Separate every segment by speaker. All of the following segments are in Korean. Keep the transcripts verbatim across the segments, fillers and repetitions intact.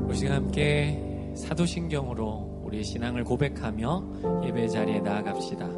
Speaker 1: 우리 시간 함께 사도신경으로 우리의 신앙을 고백하며 예배 자리에 나아갑시다.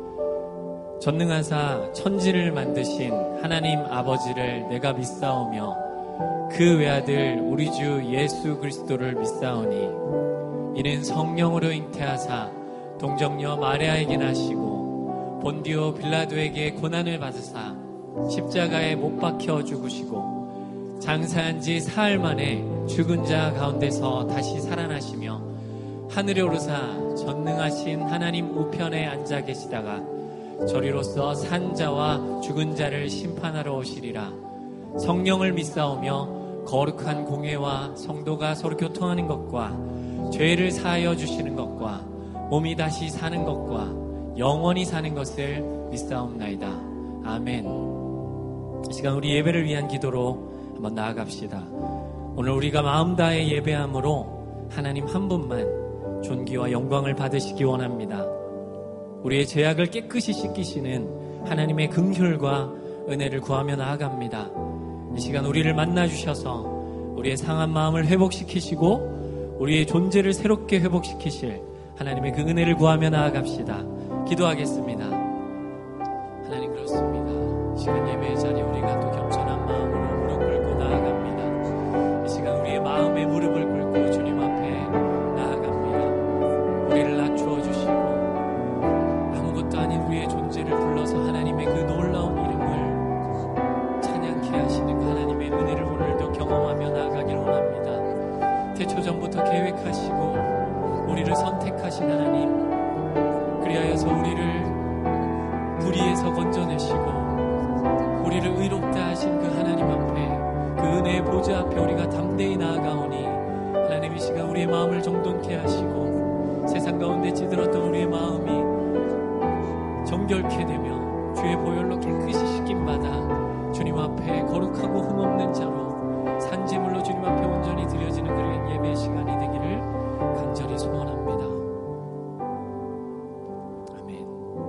Speaker 1: 전능하사 천지를 만드신 하나님 아버지를 내가 믿사오며 그 외아들 우리 주 예수 그리스도를 믿사오니 이는 성령으로 잉태하사 동정녀 마리아에게 나시고 본디오 빌라도에게 고난을 받으사 십자가에 못 박혀 죽으시고 장사한 지 사흘 만에 죽은 자 가운데서 다시 살아나시며 하늘에 오르사 전능하신 하나님 우편에 앉아 계시다가 저리로서 산 자와 죽은 자를 심판하러 오시리라. 성령을 믿사오며 거룩한 공회와 성도가 서로 교통하는 것과 죄를 사하여 주시는 것과 몸이 다시 사는 것과 영원히 사는 것을 믿사옵나이다. 아멘. 이 시간 우리 예배를 위한 기도로 한번 나아갑시다. 오늘 우리가 마음 다해 예배함으로 하나님 한 분만 존귀와 영광을 받으시기 원합니다. 우리의 죄악을 깨끗이 씻기시는 하나님의 긍휼과 은혜를 구하며 나아갑니다. 이 시간 우리를 만나주셔서 우리의 상한 마음을 회복시키시고 우리의 존재를 새롭게 회복시키실 하나님의 그 은혜를 구하며 나아갑시다. 기도하겠습니다. 하나님, 그렇습니다. 이 시간 예배의 자리에 우리가 또 겸손한 마음으로 무릎 꿇고 나아갑니다. 이 시간 우리의 마음에 무릎을 꿇고 주님 앞에 나아갑니다. 우리를 낮추어 주시고 아무것도 아닌 우리의 존재를 불러서 하나님의 그 놀라운 이름을 찬양케 하시는 그 하나님의 은혜를 오늘도 경험하며 나아가길 원합니다. 태초전부터 계획하시고 우리를 선택하신 하나님, 그리하여서 우리를 불의에서 건져내시고 우리를 의롭다 하신 그 하나님 앞에, 그 은혜의 보좌 앞에 우리가 담대히 나아가오니 하나님 이 시간 우리의 마음을 정돈케 하시고 세상 가운데 찌들었던 우리의 마음이 정결케 되며 주의 보혈로 깨끗이 씻김받아 주님 앞에 거룩하고 흠없는 자로 산제물로 주님 앞에 온전히 드려지는 그런 예배의 시간이 되기를 간절히 소원합니다. 아멘.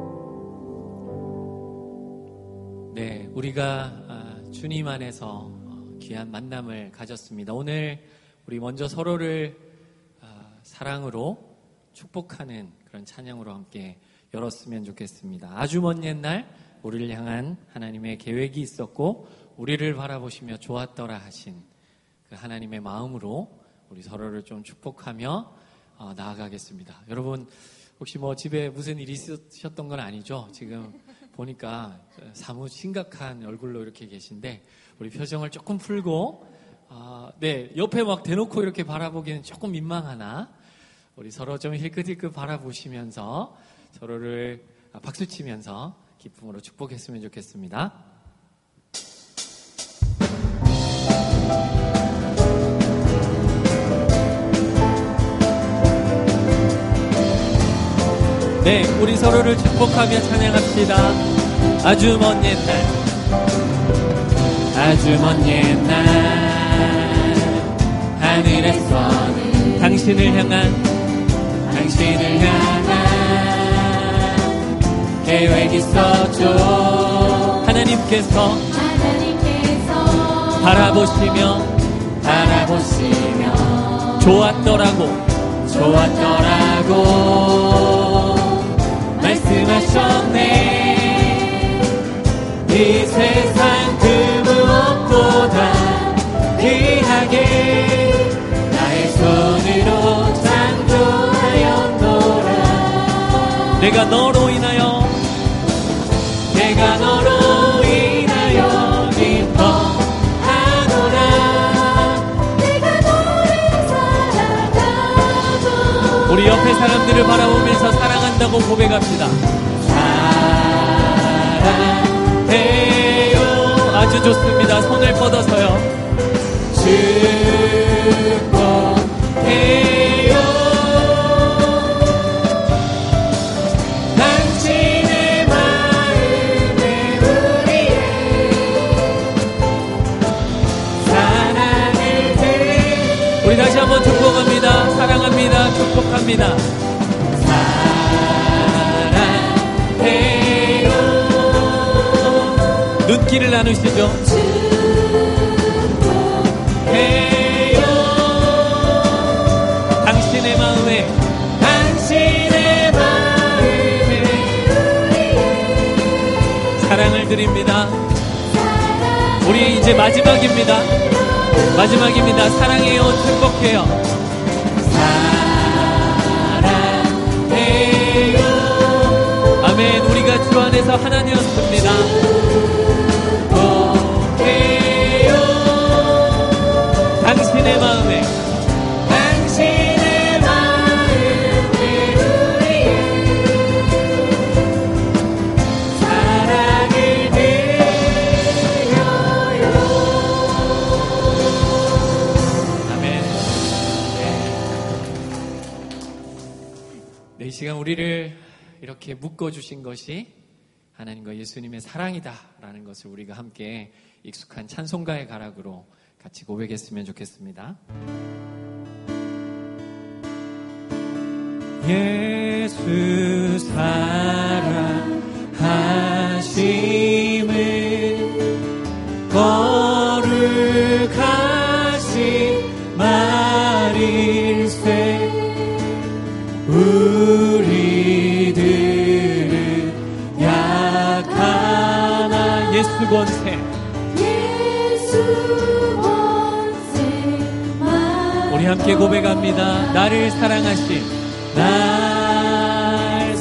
Speaker 1: 네, 우리가 주님 안에서 귀한 만남을 가졌습니다. 오늘 우리 먼저 서로를 사랑으로 축복하는 그런 찬양으로 함께 열었으면 좋겠습니다. 아주 먼 옛날 우리를 향한 하나님의 계획이 있었고 우리를 바라보시며 좋았더라 하신 그 하나님의 마음으로 우리 서로를 좀 축복하며 어, 나아가겠습니다. 여러분, 혹시 뭐 집에 무슨 일이 있으셨던 건 아니죠? 지금 보니까 사뭇 심각한 얼굴로 이렇게 계신데 우리 표정을 조금 풀고 어, 네, 옆에 막 대놓고 이렇게 바라보기는 조금 민망하나 우리 서로 좀 힐끗힐끗 바라보시면서 서로를 박수치면서 기쁨으로 축복했으면 좋겠습니다. 네, 우리 서로를 축복하며 찬양합시다. 아주 먼 옛날, 아주 먼 옛날 하늘에서는 당신을 향한 당신을 향한 계획이 있었죠. 하나님께서 하나님께서 바라보시며 바라보시며 좋았더라고 좋았더라고 말씀하셨네. 이 세상 그 무엇보다 귀하게 나의 손으로 창조하였노라. 내가 너로 인하여 내가 너로 인하여 기뻐하노라. 내가 너를 사랑하고. 우리 옆에 사람들을 바라보면서 사랑한다고 고백합시다. 사랑해요. 아주 좋습니다. 손을 뻗어서요. 축복해요. 다시 한번 축복합니다. 사랑합니다. 축복합니다. 사랑해요. 눈길을 나누시죠. 축복해요. 이제 마지막입니다. 마지막입니다. 사랑해요. 행복해요. 사랑해요. 아멘. 우리가 주 안에서 하나님이었습니다. 행복해요. 당신의 마음에 당신의 마음에 우리의 사랑을 드려요. 아멘. 네. 네, 이 시간 우리를 이렇게 묶어주신 것이 하나님과 예수님의 사랑이다라는 것을 우리가 함께 익숙한 찬송가의 가락으로 같이 고백했으면 좋겠습니다. 예수 사랑하심은 거룩하신 말일세 우리들은 약하나 예수 권세 우리 함께 고백합니다. 나를 사랑하신 날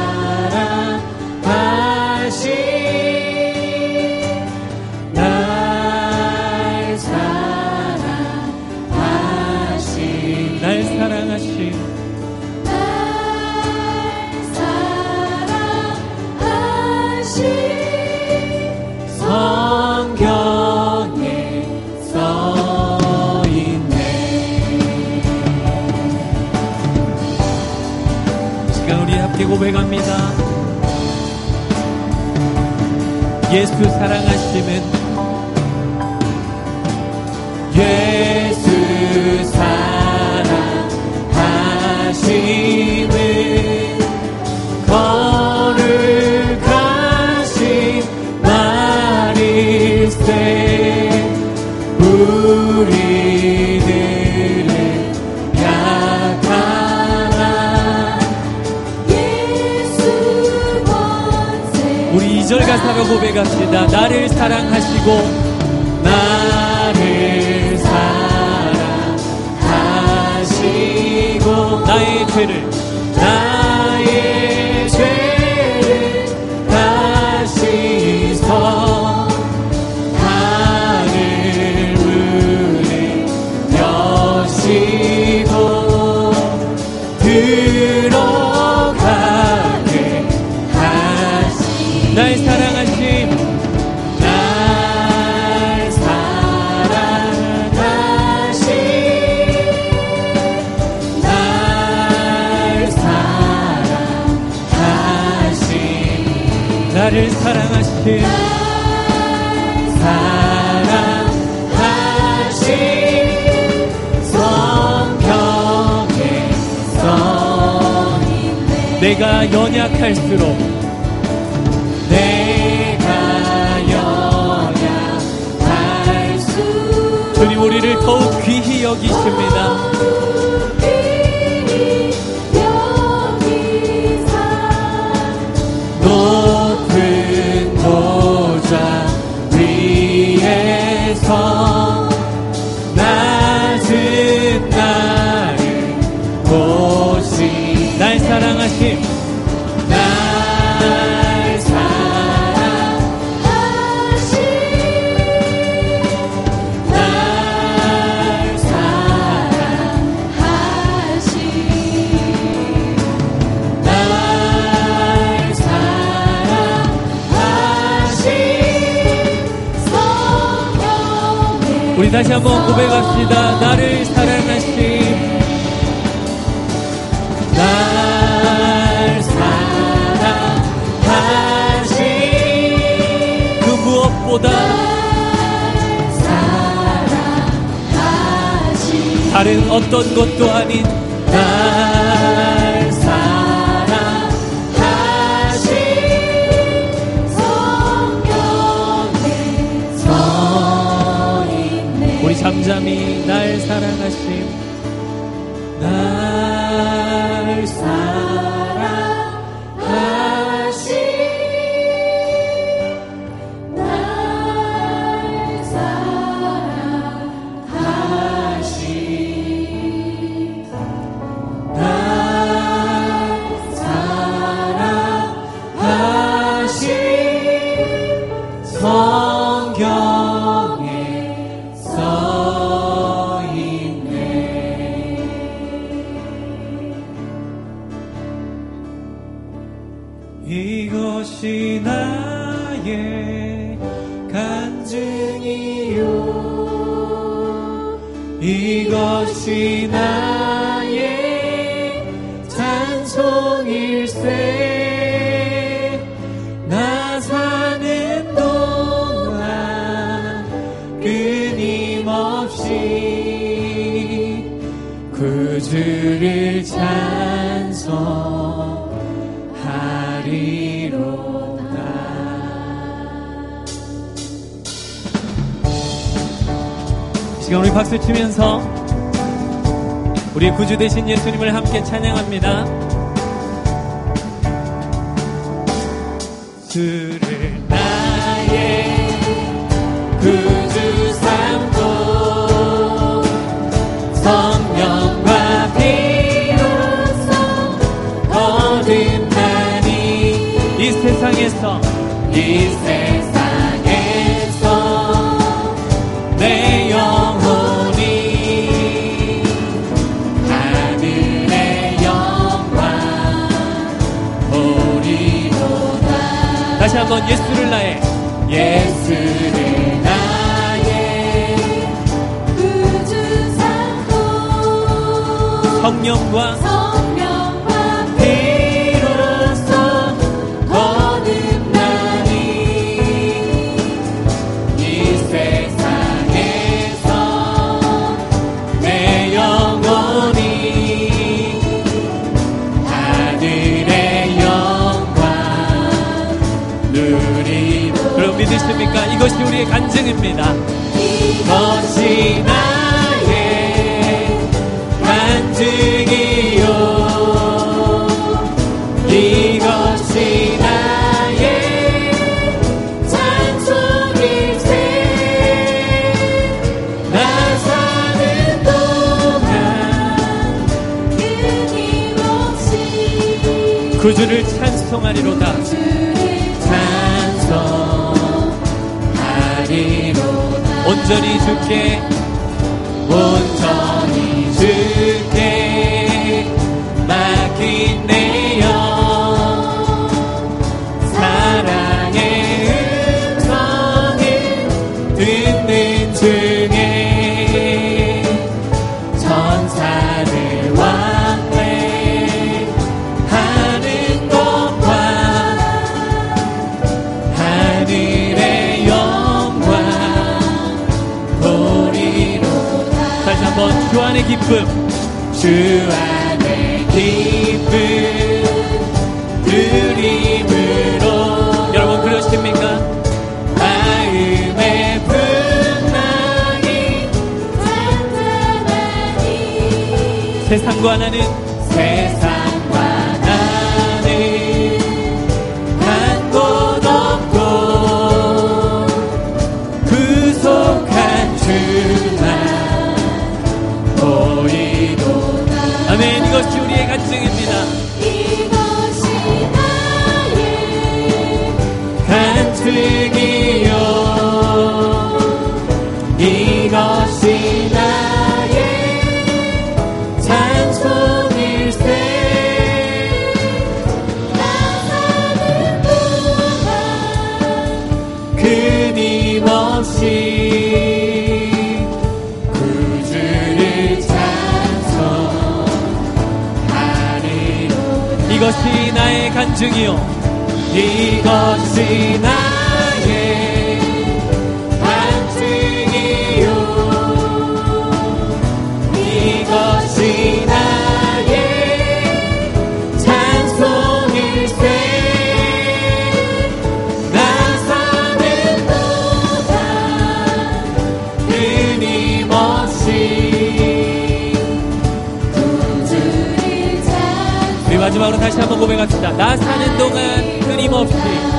Speaker 1: 사랑하신 날 사랑하신 날 사랑하신 날 사랑하신 성경에 써 우리 함께 고백합니다. 예수 사랑하심은 예수 사랑하심은 거룩하신 말일세 우리들은 약하나 우리 이 절 가사로 고백합시다. 나를 사랑하시고 나를 사랑하시고 나의 죄를 나의 죄를 다 씻어 하늘 문을 여시고 들어가게 하시 날 사랑하심 날 사랑하심 날 사랑하심 나를 사랑하심 사랑하심 성경에 써있네 내가 연약할수록 내가 연약할수록 주님 우리를 더욱 귀히 여기십니다. 높은 보좌 위에서 낮은 나를 보시 날 사랑하심 날 사랑하심 날 사랑하심 날 사랑하심 우리 다시 한번 고백합시다. 나를 사랑하심 날 사랑하심 그 무엇보다 사랑하심 다른 어떤 것도 아닌 날 사랑하심 성경에 써있네 우리 잠잠히 날 사랑하심 날 사랑하심 날 사랑하심 이것이 나의 찬송일세. 나 사는 동안 끊임없이 구주를 찬송하리로다. 지금 우리 박수 치면서 우리 구주 되신 예수님을 함께 찬양합니다. 주를 나의 구주 삼고 성령과 피로써 거듭나니 이 세상에서 이 세상에서 내 영혼이 하늘의 영광 보리로다. 다시 한번 예수를 나의 예수를 나의 구주 삼고 성령과 성령과 피로써 거듭나니 이 세상에서 내 영혼이 하늘의 영광 누리로. 그럼 믿으십니까? 이것이 우리의 간증입니다. 이것이 나의 간증이요, 이것이 나의 찬송일세. 나 사는 동안 끊임없이 구주를 찬송하리로다. 찬송하리로다. 온전히 주께 온전히 주께 맡긴 내 영, 사랑의 음성을 듣는 중에 천사들 왕래하는 것과 하늘의 영광 보리로다. 다시 한번 주 안의 기쁨, 주 안의 기쁨 드림으로. 여러분 그러십니까? 마음의 풍랑이 탄탄하니 세상과 나는 세상과 나는 한 곳 없고 구속한 주만 보이도다. 아멘. 이것이 우리의 간증입니다. 이것이 나의 간증이요, 이것이 나의 찬송일세. 나 사는 동안 끊임없이 구주를 찬송하리로다. 이것이 나의 간증이요, 이것이 나의 간증이요, 이것이 나의 찬송일세. 나 사는 동안 끊임없이 구주를 찬송. 우리 마지막으로 다시 한번 고백합시다. 나 사는 동안 끊임없이,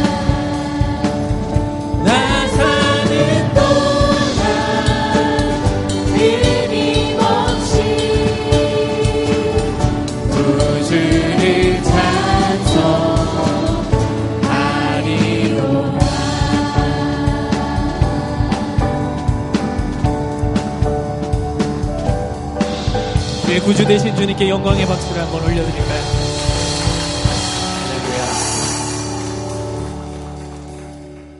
Speaker 1: 나 사는 동안 끊임없이 구주를 찬송하리로다. 우리의 구주 되신 주님께 영광의 박수를 한번 올려드릴까요?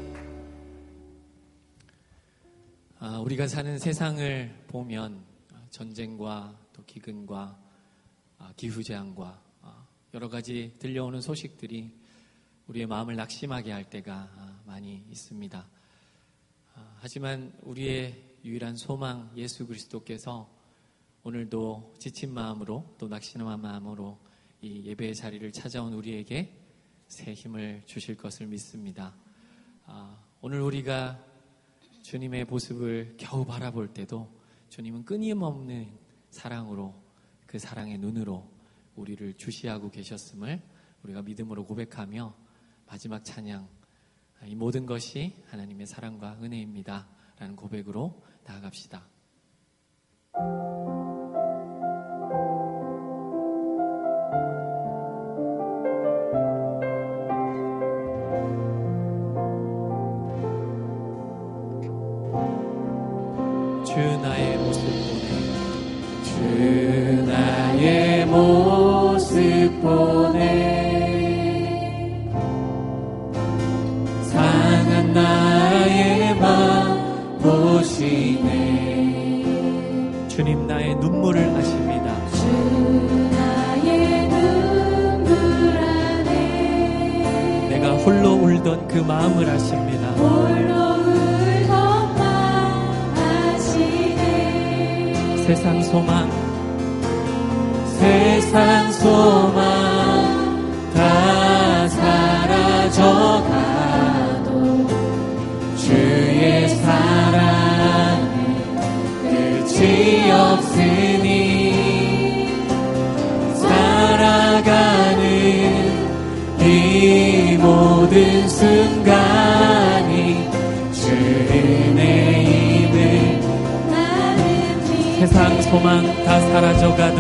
Speaker 1: 우리가 사는 세상을 보면 전쟁과 또 기근과 기후재앙과 여러 가지 들려오는 소식들이 우리의 마음을 낙심하게 할 때가 많이 있습니다. 하지만 우리의 유일한 소망 예수 그리스도께서 오늘도 지친 마음으로 또 낙심한 마음으로 이 예배의 자리를 찾아온 우리에게 새 힘을 주실 것을 믿습니다. 오늘 우리가 주님의 모습을 겨우 바라볼 때도 주님은 끊임없는 사랑으로 그 사랑의 눈으로 우리를 주시하고 계셨음을 우리가 믿음으로 고백하며 마지막 찬양, 이 모든 것이 하나님의 사랑과 은혜입니다 라는 고백으로 나아갑시다. 주 나의 모습 보내, 주 나의 모습 보내, 상한 나의 맘 보시네. 주님 나의 눈물을 아십니다.
Speaker 2: 주 나의 눈물 아네,
Speaker 1: 내가 홀로 울던 그 마음을 아십니다.
Speaker 2: 홀로
Speaker 1: 세상 소망,
Speaker 2: 세상 소망 다 사라져가도 주의 사랑은 끝이 없으니 살아가는 이 모든 순간이 주 은혜임을
Speaker 1: 세상 소망 다 사라져가도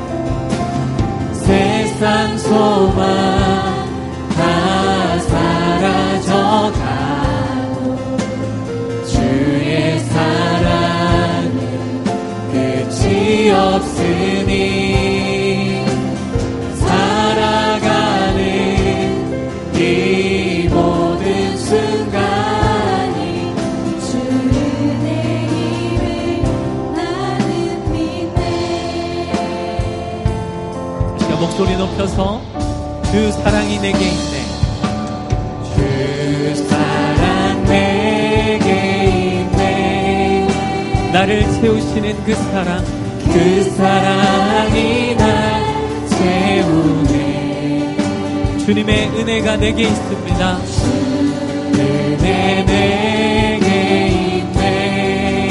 Speaker 2: 세상 소망 다 사라져가도 주의 사랑은 끝이 없으니 살아가는 이 모든 순간이 주 은혜임을
Speaker 1: 목소리 높여서 주 사랑이 내게 있네,
Speaker 2: 주 사랑 내게 있네,
Speaker 1: 나를 채우시는 그 사랑,
Speaker 2: 그 사랑이 날 채우네.
Speaker 1: 주님의 은혜가 내게 있습니다.
Speaker 2: 은혜 내게 있네,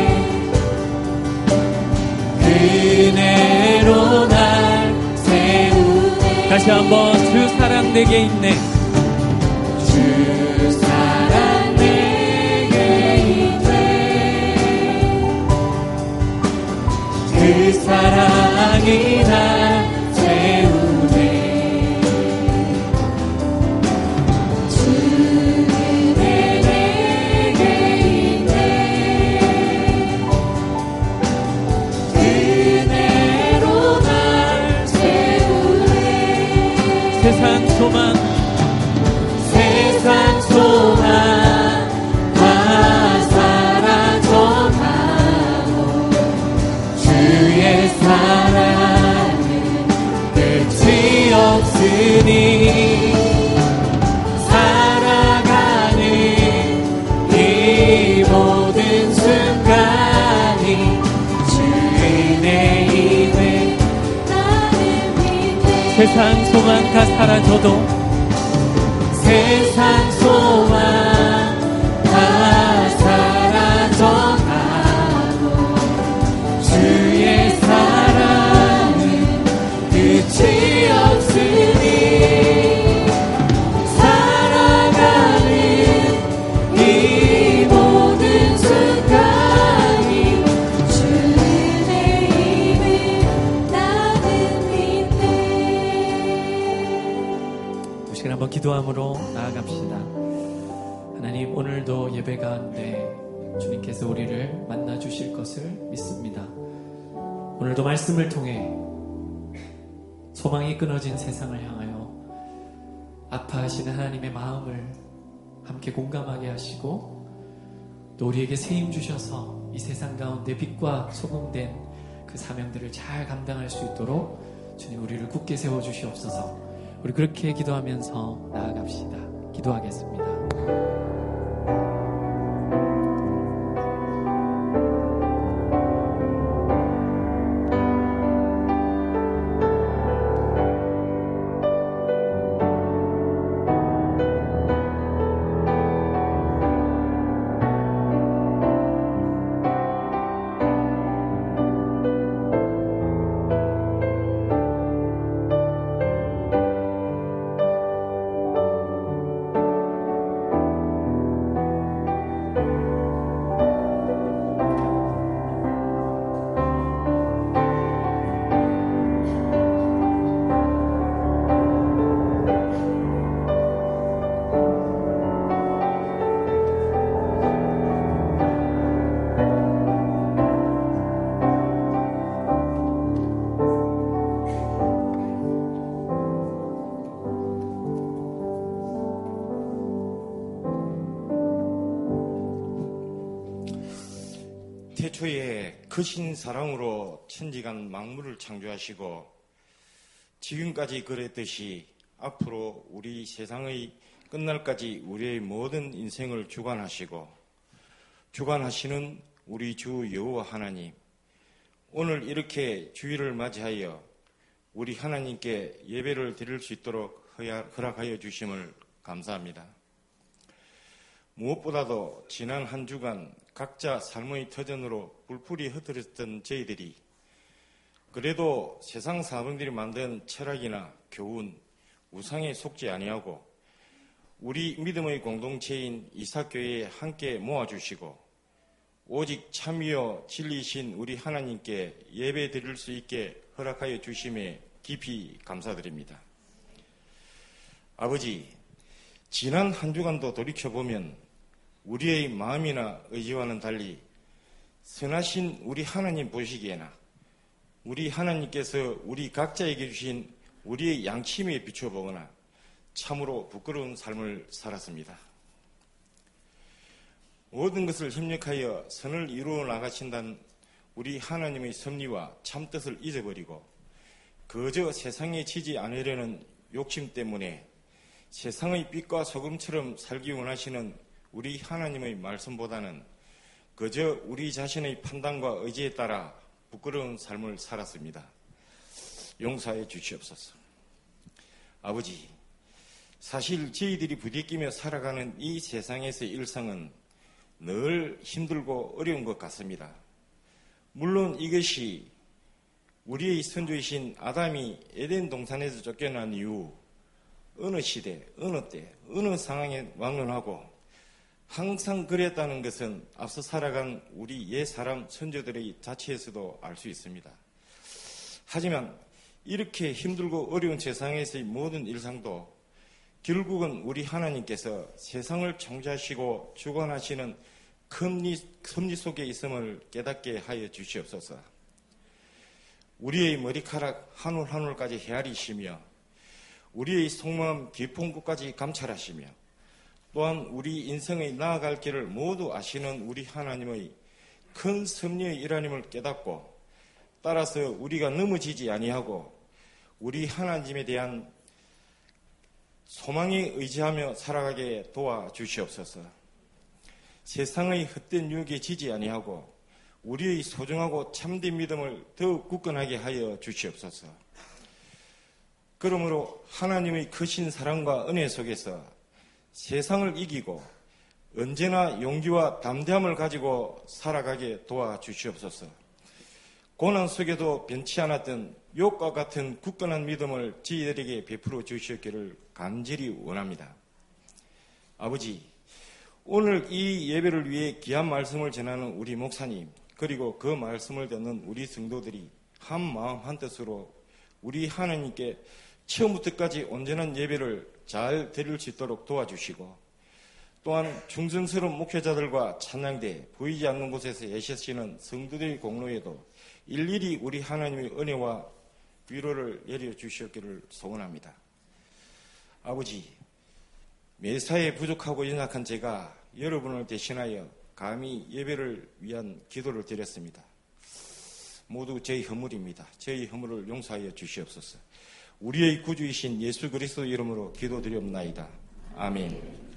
Speaker 2: 그 은혜로 날
Speaker 1: 다시 한번 주 사랑 내게 있네,
Speaker 2: 주 사랑 내게 있네, 그 사랑이 날 채우네. 주 은혜 내게 있네, 그 은혜로 날 채우네.
Speaker 1: 세상 소망,
Speaker 2: 세상 소망 다 사라져가도 주의 사랑은 끝이 없으니 살아가는 이 모든 순간이 주 은혜임을 나는 믿네.
Speaker 1: 세상 소망 다 사라져도
Speaker 2: 세상 소망 다 사라져가도 주의 사랑은 끝이 없으니 살아가는 이 모든 순간이 주 은혜임을 나는 믿네.
Speaker 1: 이 시간 한번 기도함으로 나아갑시다. 하나님, 오늘도 예배 가운데 주님께서 우리를 만나 주실 것을 믿습니다. 오늘도 말씀을 통해 소망이 끊어진 세상을 향하여 아파하시는 하나님의 마음을 함께 공감하게 하시고 또 우리에게 새 힘 주셔서 이 세상 가운데 빛과 소금된 그 사명들을 잘 감당할 수 있도록 주님 우리를 굳게 세워주시옵소서. 우리 그렇게 기도하면서 나아갑시다. 기도하겠습니다.
Speaker 3: 태초에 크신 사랑으로 천지간 만물을 창조하시고 지금까지 그랬듯이 앞으로 우리 세상의 끝날까지 우리의 모든 인생을 주관하시고 주관하시는 우리 주 여호와 하나님, 오늘 이렇게 주일을 맞이하여 우리 하나님께 예배를 드릴 수 있도록 허락하여 주심을 감사합니다. 무엇보다도 지난 한 주간 각자 삶의 터전으로 뿔뿔이 흩어졌던 저희들이 그래도 세상 사람들이 만든 철학이나 교훈, 우상에 속지 아니하고 우리 믿음의 공동체인 이삭교회에 함께 모아주시고 오직 참이요 진리이신 우리 하나님께 예배 드릴 수 있게 허락하여 주심에 깊이 감사드립니다. 아버지, 지난 한 주간도 돌이켜보면 우리의 마음이나 의지와는 달리 선하신 우리 하나님 보시기에나 우리 하나님께서 우리 각자에게 주신 우리의 양심에 비춰보거나 참으로 부끄러운 삶을 살았습니다. 모든 것을 협력하여 선을 이루어 나가신다는 우리 하나님의 섭리와 참뜻을 잊어버리고 그저 세상에 지지 않으려는 욕심 때문에 세상의 빛과 소금처럼 살기 원하시는 우리 하나님의 말씀보다는 그저 우리 자신의 판단과 의지에 따라 부끄러운 삶을 살았습니다. 용서해 주시옵소서. 아버지, 사실 저희들이 부딪히며 살아가는 이 세상에서의 일상은 늘 힘들고 어려운 것 같습니다. 물론 이것이 우리의 선조이신 아담이 에덴 동산에서 쫓겨난 이후 어느 시대, 어느 때, 어느 상황에 왕론하고 항상 그랬다는 것은 앞서 살아간 우리 옛사람 선조들의 자체에서도 알 수 있습니다. 하지만 이렇게 힘들고 어려운 세상에서의 모든 일상도 결국은 우리 하나님께서 세상을 창조하시고 주관하시는 큰 섭리 속에 있음을 깨닫게 하여 주시옵소서. 우리의 머리카락 한 올 한 올까지 헤아리시며 우리의 속마음 깊은 곳까지 감찰하시며 또한 우리 인생의 나아갈 길을 모두 아시는 우리 하나님의 큰 섭리의 일환임을 깨닫고 따라서 우리가 넘어지지 아니하고 우리 하나님에 대한 소망에 의지하며 살아가게 도와주시옵소서. 세상의 헛된 유혹에 지지 아니하고 우리의 소중하고 참된 믿음을 더욱 굳건하게 하여 주시옵소서. 그러므로 하나님의 크신 사랑과 은혜 속에서 세상을 이기고 언제나 용기와 담대함을 가지고 살아가게 도와주시옵소서. 고난 속에도 변치 않았던 욕과 같은 굳건한 믿음을 저희들에게 베풀어 주시기를 간절히 원합니다. 아버지, 오늘 이 예배를 위해 귀한 말씀을 전하는 우리 목사님, 그리고 그 말씀을 듣는 우리 성도들이 한 마음 한 뜻으로 우리 하나님께 처음부터까지 온전한 예배를 잘 드릴 수 있도록 도와주시고 또한 충성스러운 목회자들과 찬양대 보이지 않는 곳에서 애쓰시는 성도들의 공로에도 일일이 우리 하나님의 은혜와 위로를 내려주시기를 소원합니다. 아버지, 매사에 부족하고 연약한 제가 여러분을 대신하여 감히 예배를 위한 기도를 드렸습니다. 모두 저희 허물입니다. 저희 허물을 용서하여 주시옵소서. 우리의 구주이신 예수 그리스도 이름으로 기도드리옵나이다. 아멘.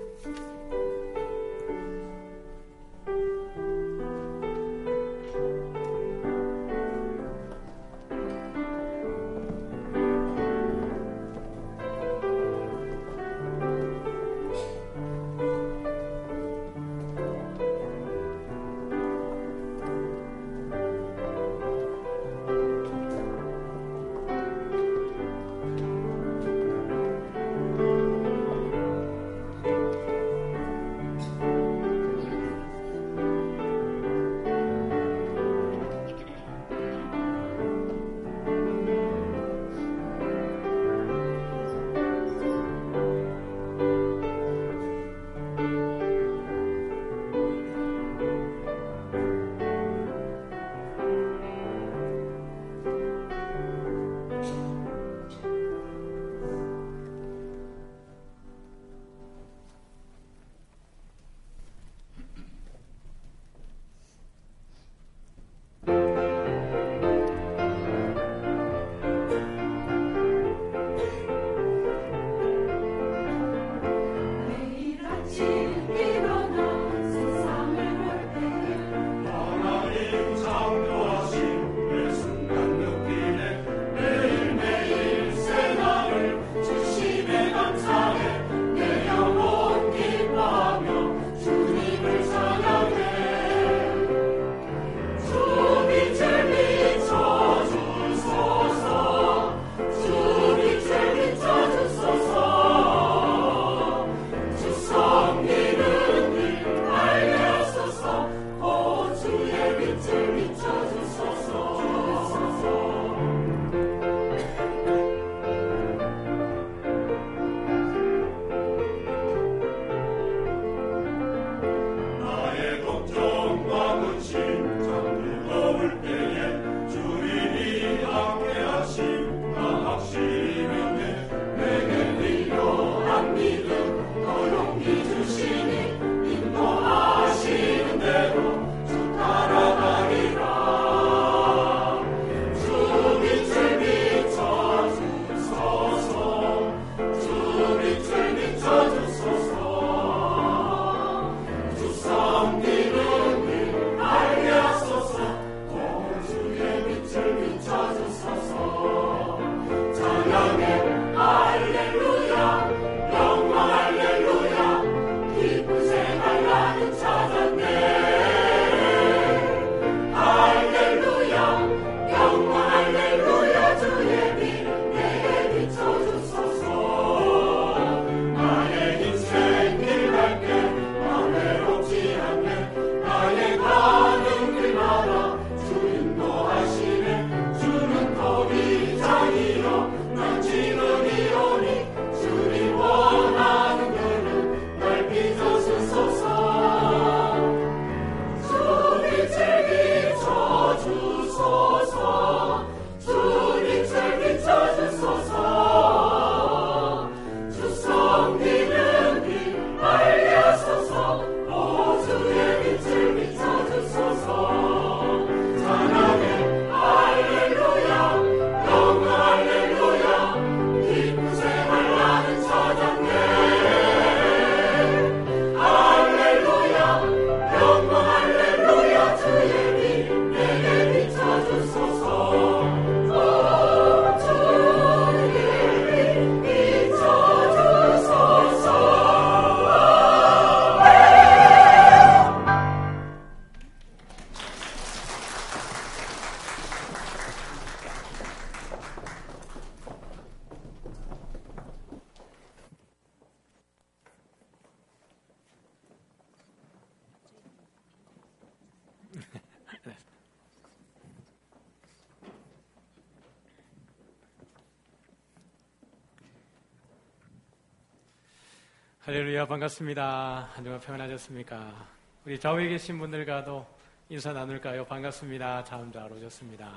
Speaker 1: 할렐루야, 반갑습니다. 한 주간 평안하셨습니까? 우리 좌우에 계신 분들과도 인사 나눌까요? 반갑습니다. 참 잘 오셨습니다.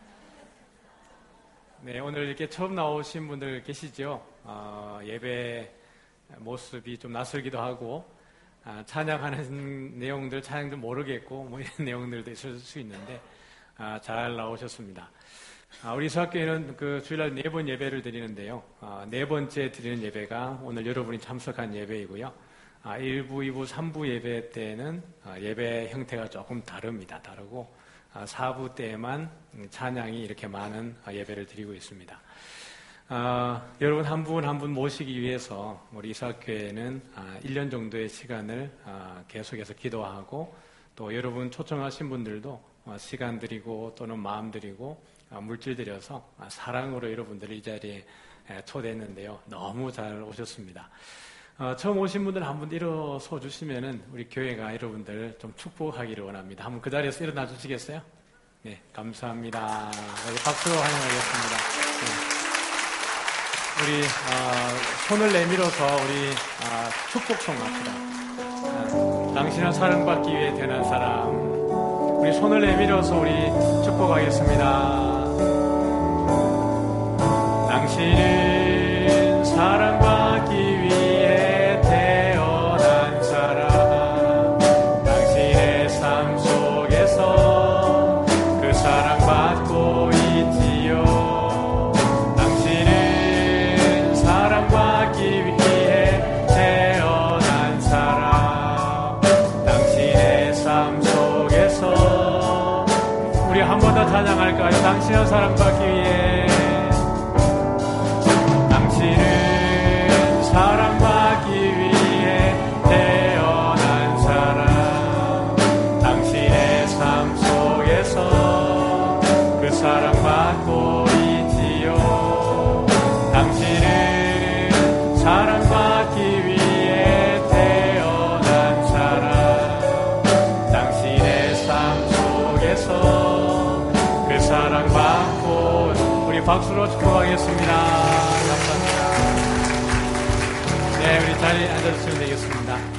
Speaker 1: 네, 오늘 이렇게 처음 나오신 분들 계시죠? 어, 예배 모습이 좀 낯설기도 하고, 아, 찬양하는 내용들, 찬양도 모르겠고, 뭐 이런 내용들도 있을 수 있는데,
Speaker 4: 아, 잘 나오셨습니다. 아, 우리 이사학교에는 그 주일날 네 번 예배를 드리는데요. 아, 네 번째 드리는 예배가 오늘 여러분이 참석한 예배이고요. 아, 일 부, 이 부, 삼 부 예배 때는 아, 예배 형태가 조금 다릅니다. 다르고 아, 사 부 때에만 찬양이 이렇게 많은 아, 예배를 드리고 있습니다. 아, 여러분 한 분 한 분 모시기 위해서 우리 이사학교에는 아, 일 년 정도의 시간을 아, 계속해서 기도하고 또 여러분 초청하신 분들도 아, 시간 드리고 또는 마음 드리고 아, 물질 드려서 아, 사랑으로 여러분들을 이 자리에 에, 초대했는데요. 너무 잘 오셨습니다. 어, 처음 오신 분들 한 분 일어서 주시면은 우리 교회가 여러분들 좀 축복하기를 원합니다. 한번 그 자리에서 일어나 주시겠어요? 네, 감사합니다. 박수로 환영하겠습니다. 네. 우리 어, 손을 내밀어서 우리 어, 축복송 합시다. 어, 당신은 사랑받기 위해 태어난 사람. 우리 손을 내밀어서 우리 축복하겠습니다. 당신은 사랑받기 위해 태어난 사람. 당신의 삶 속에서 그 사랑받고 있지요. 당신은 사랑받기 위해 태어난 사람. 당신의 삶 속에서 우리 한 번 더 찬양할까요? 당신은 사랑받기 위해 당신은 사랑받기 위해 태어난 사람. 당신의 삶 속에서 그 사랑받고 있지요. 당신은 사랑받기 위해 태어난 사람. 당신의 삶 속에서 그 사랑받고 우리 박수로 축복하겠습니다. 감사합니다. 네, 우리 자리에 앉아주시면 되겠습니다. 네.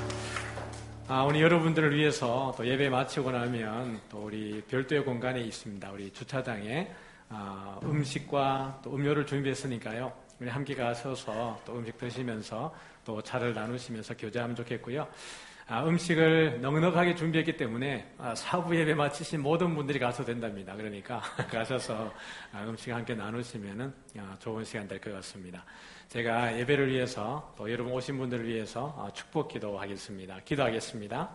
Speaker 4: 아, 오늘 여러분들을 위해서 또 예배 마치고 나면 또 우리 별도의 공간에 있습니다. 우리 주차장에 아, 음식과 또 음료를 준비했으니까요. 우리 함께 가셔서 또 음식 드시면서 또 차를 나누시면서 교제하면 좋겠고요. 아, 음식을 넉넉하게 준비했기 때문에 아, 사부 예배 마치신 모든 분들이 가셔도 된답니다. 그러니까 가셔서 아, 음식 함께 나누시면은 아, 좋은 시간 될 것 같습니다. 제가 예배를 위해서 또 여러분 오신 분들을 위해서 아, 축복 기도하겠습니다. 기도하겠습니다.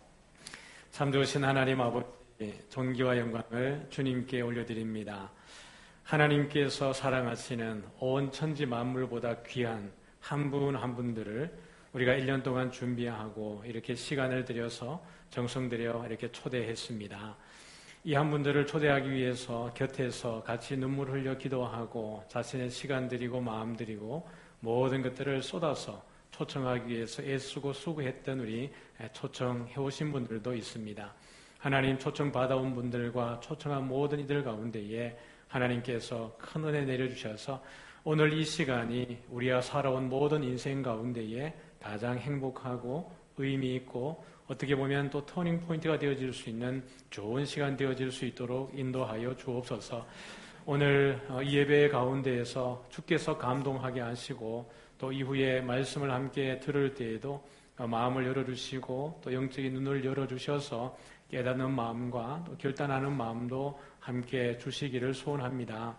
Speaker 4: 참 좋으신 하나님 아버지, 존귀와 영광을 주님께 올려드립니다. 하나님께서 사랑하시는 온 천지 만물보다 귀한 한 분 한 분들을 우리가 일 년 동안 준비하고 이렇게 시간을 들여서 정성 들여 이렇게 초대했습니다. 이 한 분들을 초대하기 위해서 곁에서 같이 눈물 흘려 기도하고 자신의 시간 드리고 마음 드리고 모든 것들을 쏟아서 초청하기 위해서 애쓰고 수고했던 우리 초청해 오신 분들도 있습니다. 하나님 초청 받아온 분들과 초청한 모든 이들 가운데에 하나님께서 큰 은혜 내려주셔서 오늘 이 시간이 우리가 살아온 모든 인생 가운데에 가장 행복하고 의미 있고 어떻게 보면 또 터닝 포인트가 되어질 수 있는 좋은 시간 되어질 수 있도록 인도하여 주옵소서. 오늘 이 예배 가운데에서 주께서 감동하게 하시고 또 이후에 말씀을 함께 들을 때에도 마음을 열어주시고 또 영적인 눈을 열어주셔서 깨닫는 마음과 또 결단하는 마음도 함께 주시기를 소원합니다.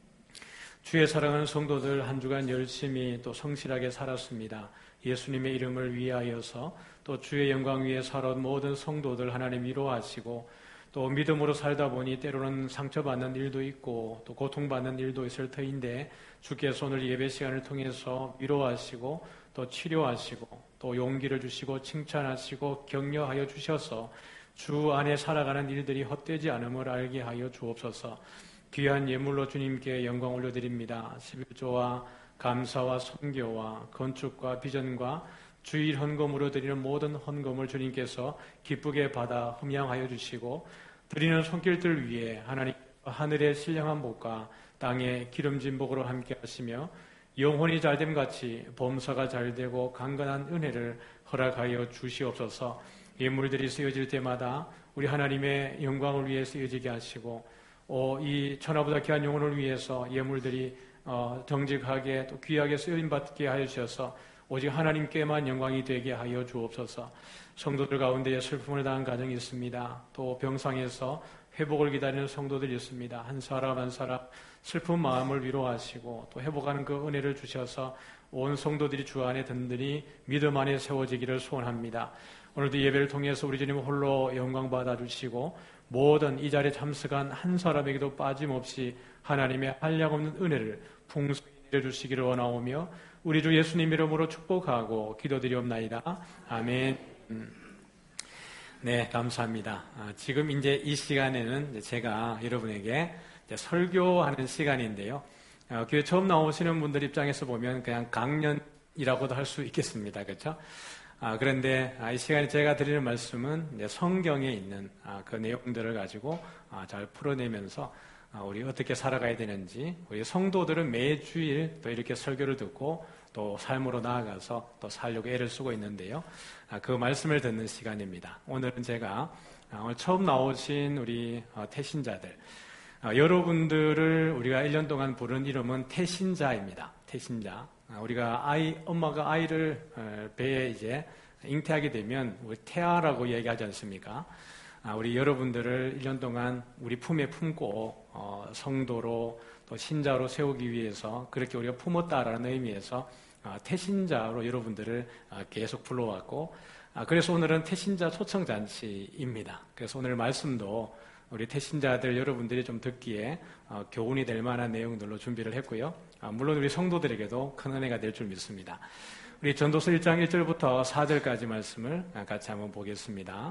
Speaker 4: 주의 사랑하는 성도들 한 주간 열심히 또 성실하게 살았습니다. 예수님의 이름을 위하여서 또 주의 영광 위에 살아온 모든 성도들 하나님 위로하시고 또 믿음으로 살다 보니 때로는 상처받는 일도 있고 또 고통받는 일도 있을 터인데 주께서 오늘 예배 시간을 통해서 위로하시고 또 치료하시고 또 용기를 주시고 칭찬하시고 격려하여 주셔서 주 안에 살아가는 일들이 헛되지 않음을 알게 하여 주옵소서. 귀한 예물로 주님께 영광 올려드립니다. 십일조와 감사와 선교와 건축과 비전과 주일 헌금으로 드리는 모든 헌금을 주님께서 기쁘게 받아 흠양하여 주시고 드리는 손길들 위에 하나님 하늘의 신령한 복과 땅의 기름진 복으로 함께 하시며 영혼이 잘됨 같이 범사가 잘되고 강건한 은혜를 허락하여 주시옵소서. 예물들이 쓰여질 때마다 우리 하나님의 영광을 위해 쓰여지게 하시고 오, 이 천하보다 귀한 영혼을 위해서 예물들이 어, 정직하게 또 귀하게 쓰임받게 하여 주셔서 오직 하나님께만 영광이 되게 하여 주옵소서. 성도들 가운데 슬픔을 당한 가정이 있습니다. 또 병상에서 회복을 기다리는 성도들이 있습니다. 한 사람 한 사람 슬픈 마음을 위로하시고 또 회복하는 그 은혜를 주셔서 온 성도들이 주 안에 든든히 믿음 안에 세워지기를 소원합니다. 오늘도 예배를 통해서 우리 주님 홀로 영광 받아주시고 모든 이 자리에 참석한 한 사람에게도 빠짐없이 하나님의 한량없는 은혜를 풍성히 내려주시기를 원하오며 우리 주 예수님 이름으로 축복하고 기도드리옵나이다. 아멘. 네, 감사합니다. 아, 지금 이제 이 시간에는 이제 제가 여러분에게 이제 설교하는 시간인데요. 어, 교회 처음 나오시는 분들 입장에서 보면 그냥 강연이라고도 할 수 있겠습니다. 그렇죠? 아, 그런데 아, 이 시간에 제가 드리는 말씀은 이제 성경에 있는 아, 그 내용들을 가지고 아, 잘 풀어내면서 아, 우리 어떻게 살아가야 되는지, 우리 성도들은 매주일 또 이렇게 설교를 듣고 또 삶으로 나아가서 또 살려고 애를 쓰고 있는데요. 아, 그 말씀을 듣는 시간입니다. 오늘은 제가 아, 오늘 처음 나오신 우리 어, 태신자들, 아, 여러분들을 우리가 일 년 동안 부른 이름은 태신자입니다. 태신자. 아, 우리가 아이, 엄마가 아이를 어, 배에 이제 잉태하게 되면 우리 태아라고 이야기하지 않습니까? 아, 우리 여러분들을 일 년 동안 우리 품에 품고 어, 성도로 또 신자로 세우기 위해서 그렇게 우리가 품었다라는 의미에서 아, 태신자로 여러분들을 아, 계속 불러왔고 아, 그래서 오늘은 태신자 초청잔치입니다. 그래서 오늘 말씀도 우리 태신자들 여러분들이 좀 듣기에 어, 교훈이 될 만한 내용들로 준비를 했고요. 아, 물론 우리 성도들에게도 큰 은혜가 될 줄 믿습니다. 우리 전도서 일 장 일 절부터 사 절까지 말씀을 같이 한번 보겠습니다.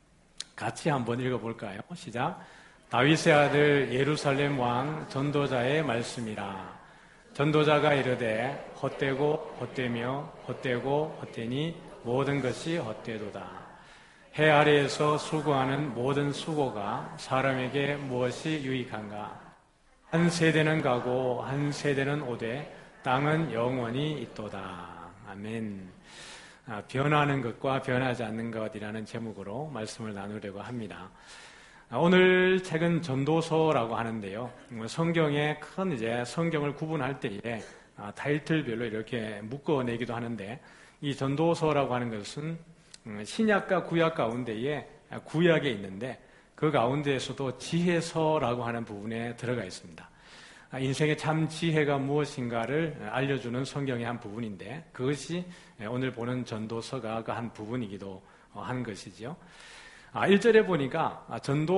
Speaker 4: 같이 한번 읽어볼까요? 시작. 다윗의 아들 예루살렘 왕 전도자의 말씀이라. 전도자가 이르되 헛되고 헛되며 헛되고 헛되니 모든 것이 헛되도다. 해 아래에서 수고하는 모든 수고가 사람에게 무엇이 유익한가? 한 세대는 가고 한 세대는 오되 땅은 영원히 있도다. 아멘. 아, 변하는 것과 변하지 않는 것이라는 제목으로 말씀을 나누려고 합니다. 아, 오늘 책은 전도서라고 하는데요. 성경에 큰 이제 성경을 구분할 때에 아, 타이틀별로 이렇게 묶어내기도 하는데 이 전도서라고 하는 것은 신약과 구약 가운데에 구약에 있는데 그 가운데에서도 지혜서라고 하는 부분에 들어가 있습니다. 인생의 참 지혜가 무엇인가를 알려주는 성경의 한 부분인데 그것이 오늘 보는 전도서가 그 한 부분이기도 한 것이죠. 일 절에 보니까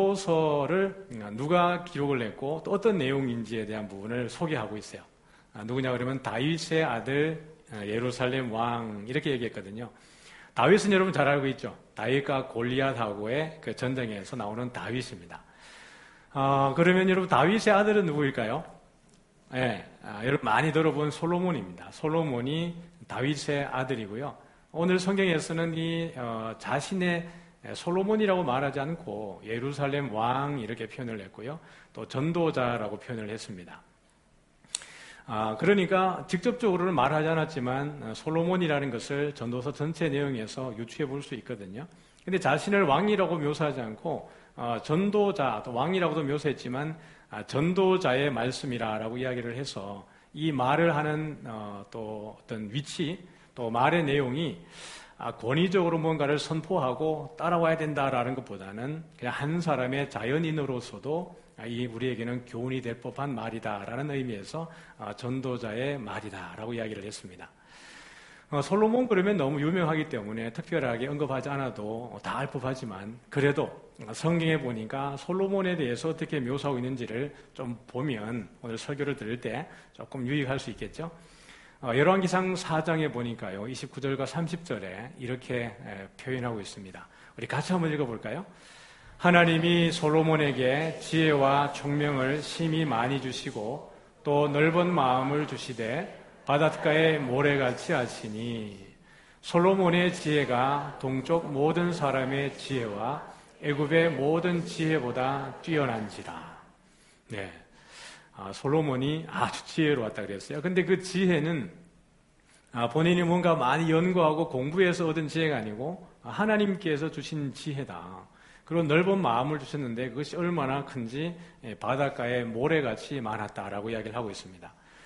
Speaker 4: 전도서를 누가 기록을 했고 또 어떤 내용인지에 대한 부분을 소개하고 있어요. 누구냐 그러면 다윗의 아들 예루살렘 왕 이렇게 얘기했거든요. 다윗은 여러분 잘 알고 있죠. 다윗과 골리앗하고의 그 전쟁에서 나오는 다윗입니다. 어, 그러면 여러분 다윗의 아들은 누구일까요? 네, 아, 여러분 많이 들어본 솔로몬입니다. 솔로몬이 다윗의 아들이고요. 오늘 성경에서는 이 어, 자신의 솔로몬이라고 말하지 않고 예루살렘 왕 이렇게 표현을 했고요. 또 전도자라고 표현을 했습니다. 아, 그러니까 직접적으로는 말하지 않았지만 솔로몬이라는 것을 전도서 전체 내용에서 유추해 볼 수 있거든요. 근데 자신을 왕이라고 묘사하지 않고 어, 전도자, 또 왕이라고도 묘사했지만 아, 전도자의 말씀이라라고 이야기를 해서 이 말을 하는 어, 또 어떤 위치, 또 말의 내용이 아, 권위적으로 뭔가를 선포하고 따라와야 된다라는 것보다는 그냥 한 사람의 자연인으로서도 이 우리에게는 교훈이 될 법한 말이다라는 의미에서 전도자의 말이다라고 이야기를 했습니다. 솔로몬 그러면 너무 유명하기 때문에 특별하게 언급하지 않아도 다 알 법하지만 그래도 성경에 보니까 솔로몬에 대해서 어떻게 묘사하고 있는지를 좀 보면 오늘 설교를 들을 때 조금 유익할 수 있겠죠. 열왕기상 사 장에 보니까요 이십구 절과 삼십 절에 이렇게 표현하고 있습니다. 우리 같이 한번 읽어볼까요? 하나님이 솔로몬에게 지혜와 총명을 심히 많이 주시고 또 넓은 마음을 주시되 바닷가의 모래같이 하시니 솔로몬의 지혜가 동쪽 모든 사람의 지혜와 애굽의 모든 지혜보다 뛰어난지라. 네, 아, 솔로몬이 아주 지혜로웠다 그랬어요. 근데 그 지혜는 아, 본인이 뭔가 많이 연구하고 공부해서 얻은 지혜가 아니고 하나님께서 주신 지혜다. 그리고 넓은 마음을 주셨는데 그것이 얼마나 큰지 바닷가에 모래같이 많았다라고 이야기를 하고 있습니다.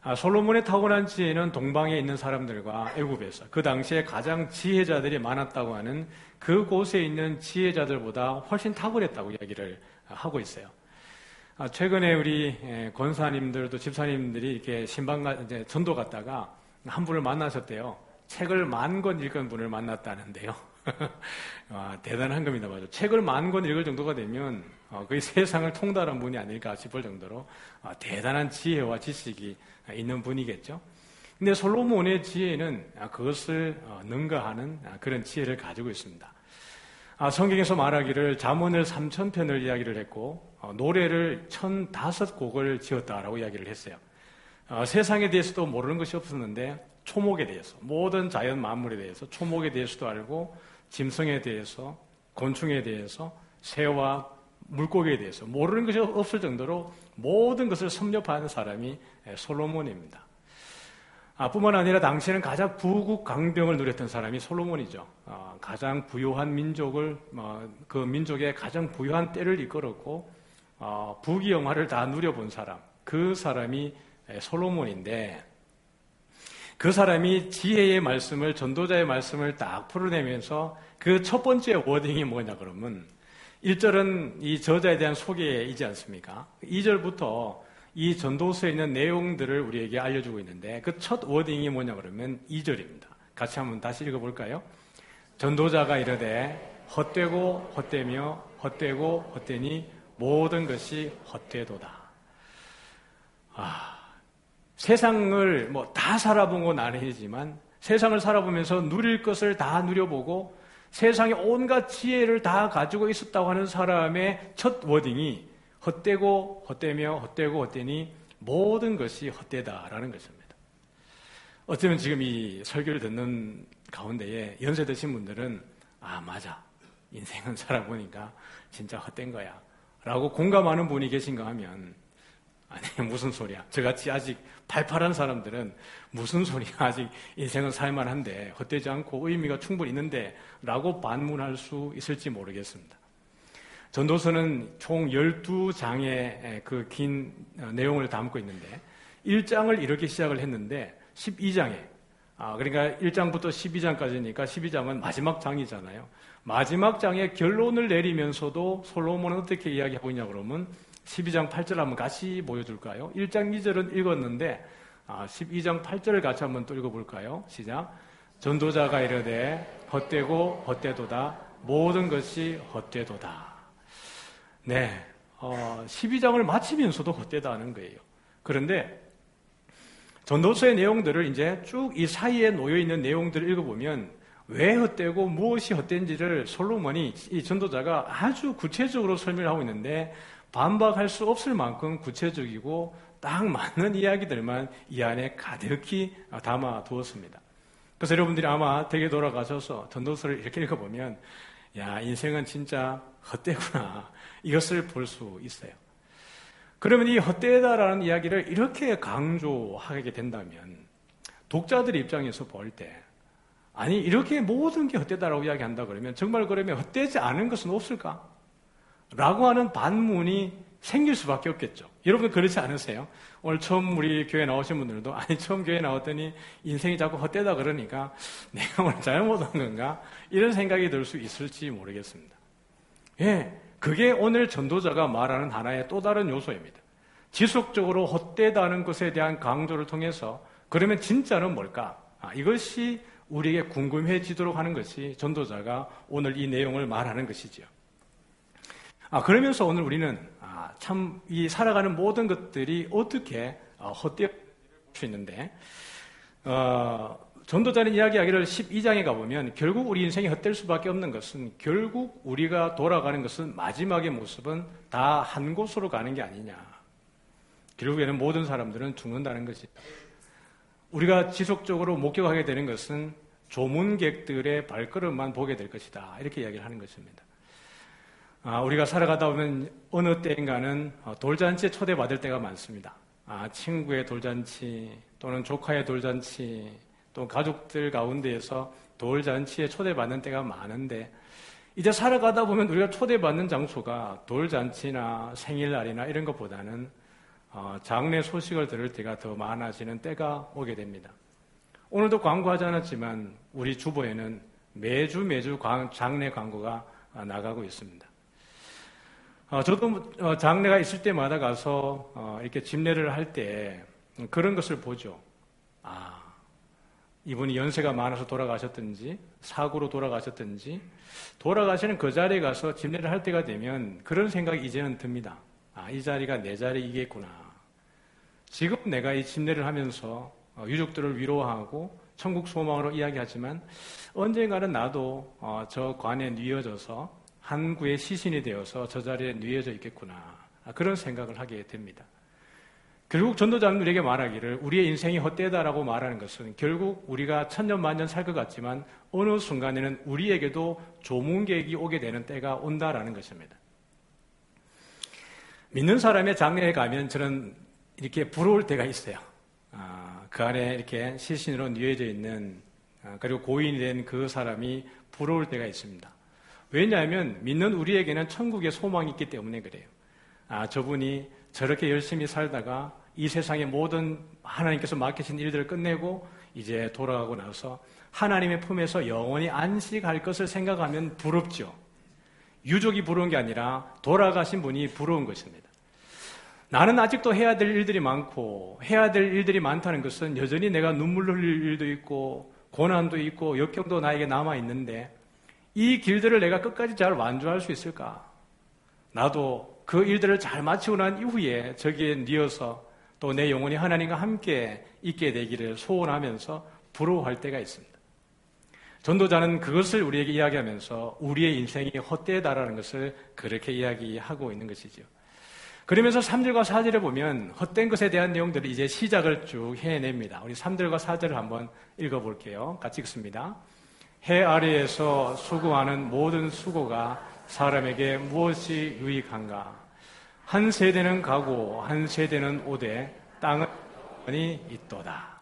Speaker 4: 아, 솔로몬의 타고난 지혜는 동방에 있는 사람들과 애굽에서 그 당시에 가장 지혜자들이 많았다고 하는 그곳에 있는 지혜자들보다 훨씬 탁월했다고 이야기를 하고 있어요. 아, 최근에 우리 권사님들도 집사님들이 이렇게 신방 이제 전도 갔다가 한 분을 만나셨대요. 책을 만 권 읽은 분을 만났다는데요. 아, 대단한 겁니다. 맞아. 책을 만 권 읽을 정도가 되면 어, 거의 세상을 통달한 분이 아닐까 싶을 정도로 아, 대단한 지혜와 지식이 있는 분이겠죠. 근데 솔로몬의 지혜는 그것을 능가하는 그런 지혜를 가지고 있습니다. 성경에서 말하기를 잠언을 삼천 편을 이야기를 했고 노래를 천다섯 곡을 지었다라고 이야기를 했어요. 세상에 대해서도 모르는 것이 없었는데 초목에 대해서, 모든 자연 만물에 대해서, 초목에 대해서도 알고 짐승에 대해서, 곤충에 대해서, 새와 물고기에 대해서 모르는 것이 없을 정도로 모든 것을 섭렵하는 사람이 솔로몬입니다. 아, 뿐만 아니라 당시에는 가장 부국강병을 누렸던 사람이 솔로몬이죠. 아, 가장 부유한 민족을, 어, 그 민족의 가장 부유한 때를 이끌었고 어, 부귀영화를 다 누려본 사람, 그 사람이 솔로몬인데, 그 사람이 지혜의 말씀을, 전도자의 말씀을 딱 풀어내면서 그 첫 번째 워딩이 뭐냐 그러면 일 절은 이 저자에 대한 소개이지 않습니까? 이 절부터 이 전도서에 있는 내용들을 우리에게 알려주고 있는데 그 첫 워딩이 뭐냐 그러면 이 절입니다. 같이 한번 다시 읽어볼까요? 전도자가 이르되 헛되고 헛되며 헛되고 헛되니 모든 것이 헛되도다. 아, 세상을 뭐 다 살아본 건 아니지만 세상을 살아보면서 누릴 것을 다 누려보고 세상에 온갖 지혜를 다 가지고 있었다고 하는 사람의 첫 워딩이 헛되고 헛되며 헛되고 헛되니 모든 것이 헛되다라는 것입니다. 어쩌면 지금 이 설교를 듣는 가운데에 연세 드신 분들은 아 맞아, 인생은 살아보니까 진짜 헛된 거야 라고 공감하는 분이 계신가 하면 아니 무슨 소리야, 저같이 아직 팔팔한 사람들은 무슨 소리야, 아직 인생은 살만한데 헛되지 않고 의미가 충분히 있는데 라고 반문할 수 있을지 모르겠습니다. 전도서는 총 열두 장의 그 긴 내용을 담고 있는데 일 장을 이렇게 시작을 했는데 십이 장에, 아 그러니까 일 장부터 십이 장까지니까 십이 장은 마지막 장이잖아요. 마지막 장에 결론을 내리면서도 솔로몬은 어떻게 이야기하고 있냐 그러면 십이 장 팔 절 한번 같이 보여줄까요? 일 장 이 절은 읽었는데 아, 십이 장 팔 절을 같이 한번 또 읽어볼까요? 시작. 전도자가 이르되 헛되고 헛되도다, 모든 것이 헛되도다. 네, 어, 십이 장을 마치면서도 헛되다는 거예요. 그런데 전도서의 내용들을 이제 쭉 이 사이에 놓여있는 내용들을 읽어보면 왜 헛되고 무엇이 헛된지를 솔로몬이, 이 전도자가 아주 구체적으로 설명하고 있는데 반박할 수 없을 만큼 구체적이고 딱 맞는 이야기들만 이 안에 가득히 담아 두었습니다. 그래서 여러분들이 아마 댁에 돌아가셔서 전도서를 이렇게 읽어보면 야, 인생은 진짜 헛되구나, 이것을 볼 수 있어요. 그러면 이 헛되다라는 이야기를 이렇게 강조하게 된다면 독자들 입장에서 볼 때 아니 이렇게 모든 게 헛되다라고 이야기한다 그러면 정말 그러면 헛되지 않은 것은 없을까? 라고 하는 반문이 생길 수밖에 없겠죠. 여러분 그렇지 않으세요? 오늘 처음 우리 교회 나오신 분들도 아니 처음 교회 나왔더니 인생이 자꾸 헛되다 그러니까 내가 오늘 잘못한 건가? 이런 생각이 들 수 있을지 모르겠습니다. 예, 그게 오늘 전도자가 말하는 하나의 또 다른 요소입니다. 지속적으로 헛되다는 것에 대한 강조를 통해서 그러면 진짜는 뭘까? 아, 이것이 우리에게 궁금해지도록 하는 것이 전도자가 오늘 이 내용을 말하는 것이지요. 아, 그러면서 오늘 우리는 아, 참 이 살아가는 모든 것들이 어떻게 어, 헛되어 볼 수 있는데 어, 전도자는 이야기하기를 십이 장에 가보면 결국 우리 인생이 헛될 수밖에 없는 것은 결국 우리가 돌아가는 것은 마지막의 모습은 다 한 곳으로 가는 게 아니냐. 결국에는 모든 사람들은 죽는다는 것이다. 우리가 지속적으로 목격하게 되는 것은 조문객들의 발걸음만 보게 될 것이다. 이렇게 이야기를 하는 것입니다. 아, 우리가 살아가다 보면 어느 때인가는 돌잔치에 초대받을 때가 많습니다. 아, 친구의 돌잔치 또는 조카의 돌잔치 또 가족들 가운데에서 돌잔치에 초대받는 때가 많은데 이제 살아가다 보면 우리가 초대받는 장소가 돌잔치나 생일날이나 이런 것보다는 어, 장례 소식을 들을 때가 더 많아지는 때가 오게 됩니다. 오늘도 광고하지 않았지만 우리 주보에는 매주 매주 광, 장례 광고가 나가고 있습니다. 어, 저도 어, 장례가 있을 때마다 가서 어, 이렇게 집례를 할 때 그런 것을 보죠. 아, 이분이 연세가 많아서 돌아가셨든지 사고로 돌아가셨든지 돌아가시는 그 자리에 가서 집례를 할 때가 되면 그런 생각이 이제는 듭니다. 아, 이 자리가 내 자리이겠구나. 지금 내가 이 집례를 하면서 유족들을 위로하고 천국 소망으로 이야기하지만 언젠가는 나도 어, 저 관에 뉘어져서 한 구의 시신이 되어서 저 자리에 뉘어져 있겠구나. 그런 생각을 하게 됩니다. 결국 전도자는 우리에게 말하기를 우리의 인생이 헛되다라고 말하는 것은 결국 우리가 천년 만년 살 것 같지만 어느 순간에는 우리에게도 조문객이 오게 되는 때가 온다라는 것입니다. 믿는 사람의 장례에 가면 저는 이렇게 부러울 때가 있어요. 아, 그 안에 이렇게 시신으로 뉘어져 있는 아, 그리고 고인이 된 그 사람이 부러울 때가 있습니다. 왜냐하면 믿는 우리에게는 천국의 소망이 있기 때문에 그래요. 아, 저분이 저렇게 열심히 살다가 이 세상의 모든 하나님께서 맡기신 일들을 끝내고 이제 돌아가고 나서 하나님의 품에서 영원히 안식할 것을 생각하면 부럽죠. 유족이 부러운 게 아니라 돌아가신 분이 부러운 것입니다. 나는 아직도 해야 될 일들이 많고 해야 될 일들이 많다는 것은 여전히 내가 눈물 흘릴 일도 있고 고난도 있고 역경도 나에게 남아있는데 이 길들을 내가 끝까지 잘 완주할 수 있을까? 나도 그 일들을 잘 마치고 난 이후에 저기에 뉘어서 또 내 영혼이 하나님과 함께 있게 되기를 소원하면서 부러워할 때가 있습니다. 전도자는 그것을 우리에게 이야기하면서 우리의 인생이 헛되다라는 것을 그렇게 이야기하고 있는 것이죠. 그러면서 삼 절과 사 절에 보면 헛된 것에 대한 내용들을 이제 시작을 쭉 해냅니다. 우리 삼 절과 사 절을 한번 읽어볼게요. 같이 읽습니다. 해 아래에서 수고하는 모든 수고가 사람에게 무엇이 유익한가? 한 세대는 가고 한 세대는 오되 땅은 있도다.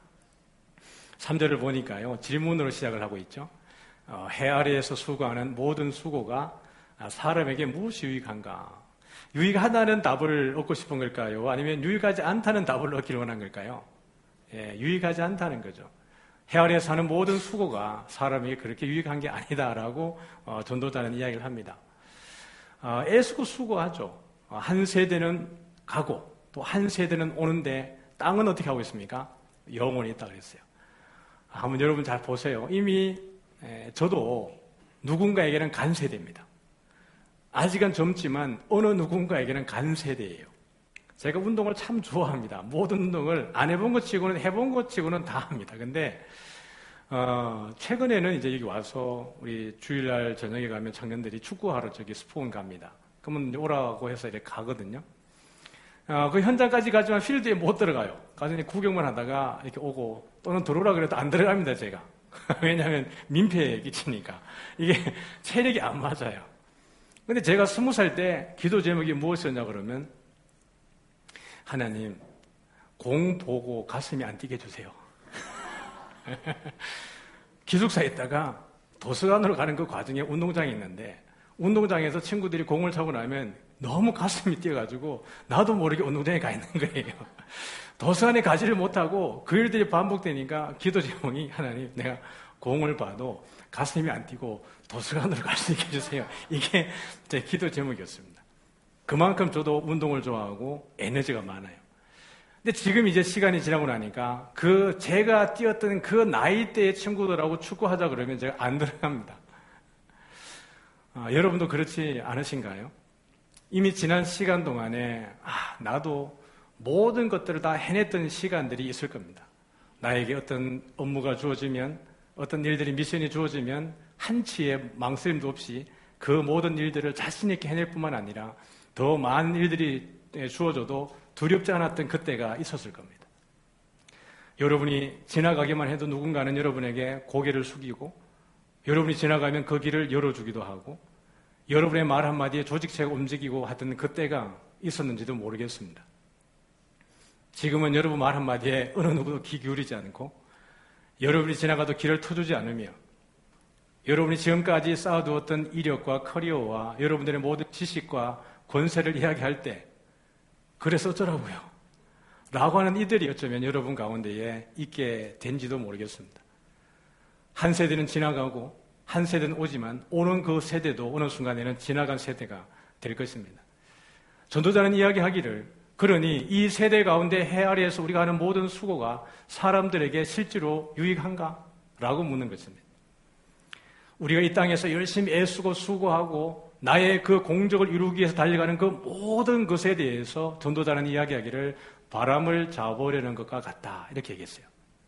Speaker 4: 삼 절을 보니까요, 질문으로 시작을 하고 있죠. 어, 해 아래에서 수고하는 모든 수고가 사람에게 무엇이 유익한가? 유익하다는 답을 얻고 싶은 걸까요? 아니면 유익하지 않다는 답을 얻기를 원한 걸까요? 예, 유익하지 않다는 거죠. 해 아래에 사는 모든 수고가 사람에게 그렇게 유익한 게 아니다라고 어, 전도자는 이야기를 합니다. 어, 애쓰고 수고하죠. 어, 한 세대는 가고 또 한 세대는 오는데 땅은 어떻게 하고 있습니까? 영원히 있다 그랬어요. 한번 여러분 잘 보세요. 이미 에, 저도 누군가에게는 간 세대입니다. 아직은 젊지만 어느 누군가에게는 간 세대예요. 제가 운동을 참 좋아합니다. 모든 운동을 안 해본 것 치고는 해본 것 치고는 다 합니다. 근데 어, 최근에는 이제 여기 와서 우리 주일날 저녁에 가면 청년들이 축구하러 저기 스포원 갑니다. 그러면 오라고 해서 이렇게 가거든요. 어, 그 현장까지 가지만 필드에 못 들어가요. 가서 구경만 하다가 이렇게 오고 또는 들어오라 그래도 안 들어갑니다, 제가. 왜냐하면 민폐에 끼치니까. 이게 체력이 안 맞아요. 근데 제가 스무 살 때 기도 제목이 무엇이었냐 그러면 하나님, 공 보고 가슴이 안 뛰게 해주세요. 기숙사에 있다가 도서관으로 가는 그 과정에 운동장이 있는데 운동장에서 친구들이 공을 차고 나면 너무 가슴이 뛰어가지고 나도 모르게 운동장에 가 있는 거예요. 도서관에 가지를 못하고 그 일들이 반복되니까 기도 제목이 하나님, 내가 공을 봐도 가슴이 안 뛰고 도서관으로 갈 수 있게 해주세요. 이게 제 기도 제목이었습니다. 그만큼 저도 운동을 좋아하고 에너지가 많아요. 근데 지금 이제 시간이 지나고 나니까 그 제가 뛰었던 그 나이대의 친구들하고 축구하자 그러면 제가 안 들어갑니다. 아, 여러분도 그렇지 않으신가요? 이미 지난 시간 동안에 아, 나도 모든 것들을 다 해냈던 시간들이 있을 겁니다. 나에게 어떤 업무가 주어지면, 어떤 일들이 미션이 주어지면 한치의 망설임도 없이 그 모든 일들을 자신 있게 해낼 뿐만 아니라 더 많은 일들이 주어져도 두렵지 않았던 그때가 있었을 겁니다. 여러분이 지나가기만 해도 누군가는 여러분에게 고개를 숙이고 여러분이 지나가면 그 길을 열어주기도 하고 여러분의 말 한마디에 조직체가 움직이고 하던 그때가 있었는지도 모르겠습니다. 지금은 여러분 말 한마디에 어느 누구도 귀 기울이지 않고 여러분이 지나가도 길을 터주지 않으며 여러분이 지금까지 쌓아두었던 이력과 커리어와 여러분들의 모든 지식과 권세를 이야기할 때 그래서 어쩌라고요? 라고 하는 이들이 어쩌면 여러분 가운데에 있게 된지도 모르겠습니다. 한 세대는 지나가고 한 세대는 오지만 오는 그 세대도 어느 순간에는 지나간 세대가 될 것입니다. 전도자는 이야기하기를 그러니 이 세대 가운데 해 아래에서 우리가 하는 모든 수고가 사람들에게 실제로 유익한가? 라고 묻는 것입니다. 우리가 이 땅에서 열심히 애쓰고 수고하고 나의 그 공적을 이루기 위해서 달려가는 그 모든 것에 대해서 전도자는 이야기하기를 바람을 잡아보려는 것과 같다. 이렇게 얘기했어요.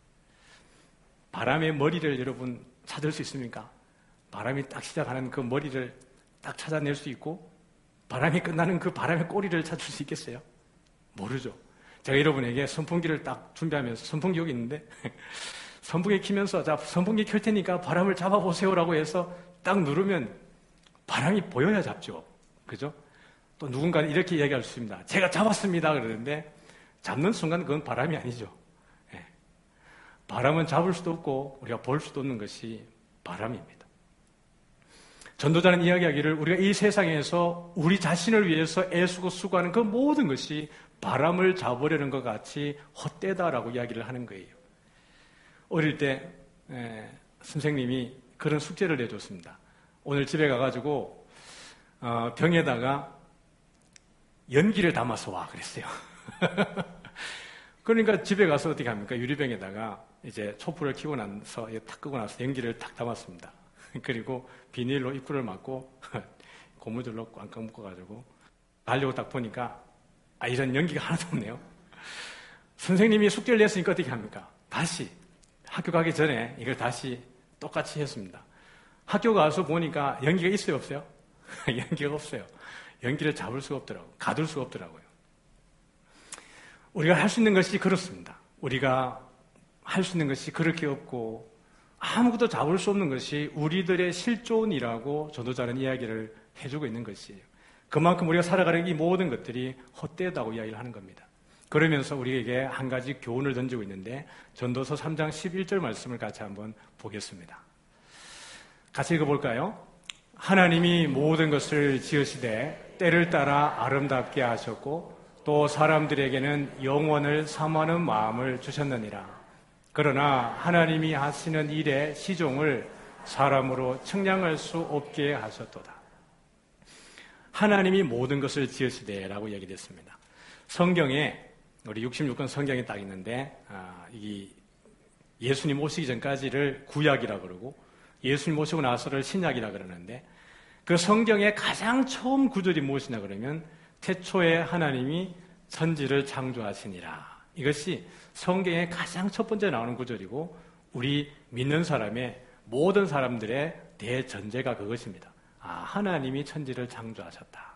Speaker 4: 바람의 머리를 여러분 찾을 수 있습니까? 바람이 딱 시작하는 그 머리를 딱 찾아낼 수 있고 바람이 끝나는 그 바람의 꼬리를 찾을 수 있겠어요? 모르죠. 제가 여러분에게 선풍기를 딱 준비하면서 선풍기 여기 있는데 선풍기 키면서 자 선풍기 켤 테니까 바람을 잡아보세요라고 해서 딱 누르면 바람이 보여야 잡죠. 그죠? 또 누군가는 이렇게 이야기할 수 있습니다. 제가 잡았습니다. 그러는데 잡는 순간 그건 바람이 아니죠. 예. 바람은 잡을 수도 없고 우리가 볼 수도 없는 것이 바람입니다. 전도자는 이야기하기를 우리가 이 세상에서 우리 자신을 위해서 애쓰고 수고하는 그 모든 것이 바람을 잡으려는 것 같이 헛되다라고 이야기를 하는 거예요. 어릴 때 에, 선생님이 그런 숙제를 내줬습니다. 오늘 집에 가가지고 어, 병에다가 연기를 담아서 와 그랬어요. 그러니까 집에 가서 어떻게 합니까? 유리병에다가 이제 촛불을 켜고 나서 탁 끄고 나서 연기를 탁 담았습니다. 그리고 비닐로 입구를 막고 고무줄로 꽝꽝 묶어가지고 가려고 딱 보니까 아 이런 연기가 하나도 없네요. 선생님이 숙제를 냈으니까 어떻게 합니까? 다시 학교 가기 전에 이걸 다시 똑같이 했습니다. 학교 가서 보니까 연기가 있어요 없어요? 연기가 없어요. 연기를 잡을 수가 없더라고요. 가둘 수가 없더라고요. 우리가 할 수 있는 것이 그렇습니다. 우리가 할 수 있는 것이 그렇게 없고 아무것도 잡을 수 없는 것이 우리들의 실존이라고 전도자는 이야기를 해주고 있는 것이에요. 그만큼 우리가 살아가는 이 모든 것들이 헛되다고 이야기를 하는 겁니다. 그러면서 우리에게 한 가지 교훈을 던지고 있는데 전도서 삼 장 십일 절 말씀을 같이 한번 보겠습니다. 같이 읽어볼까요? 하나님이 모든 것을 지으시되 때를 따라 아름답게 하셨고 또 사람들에게는 영원을 사모하는 마음을 주셨느니라. 그러나 하나님이 하시는 일의 시종을 사람으로 측량할 수 없게 하셨도다. 하나님이 모든 것을 지으시되라고 이야기됐습니다. 성경에 우리 육십육 권 성경에 딱 있는데 아, 이 예수님 오시기 전까지를 구약이라 그러고 예수님 오시고 나서를 신약이라 그러는데 그 성경의 가장 처음 구절이 무엇이냐 그러면 태초에 하나님이 천지를 창조하시니라. 이것이 성경의 가장 첫 번째 나오는 구절이고 우리 믿는 사람의 모든 사람들의 대전제가 그것입니다. 아, 하나님이 천지를 창조하셨다.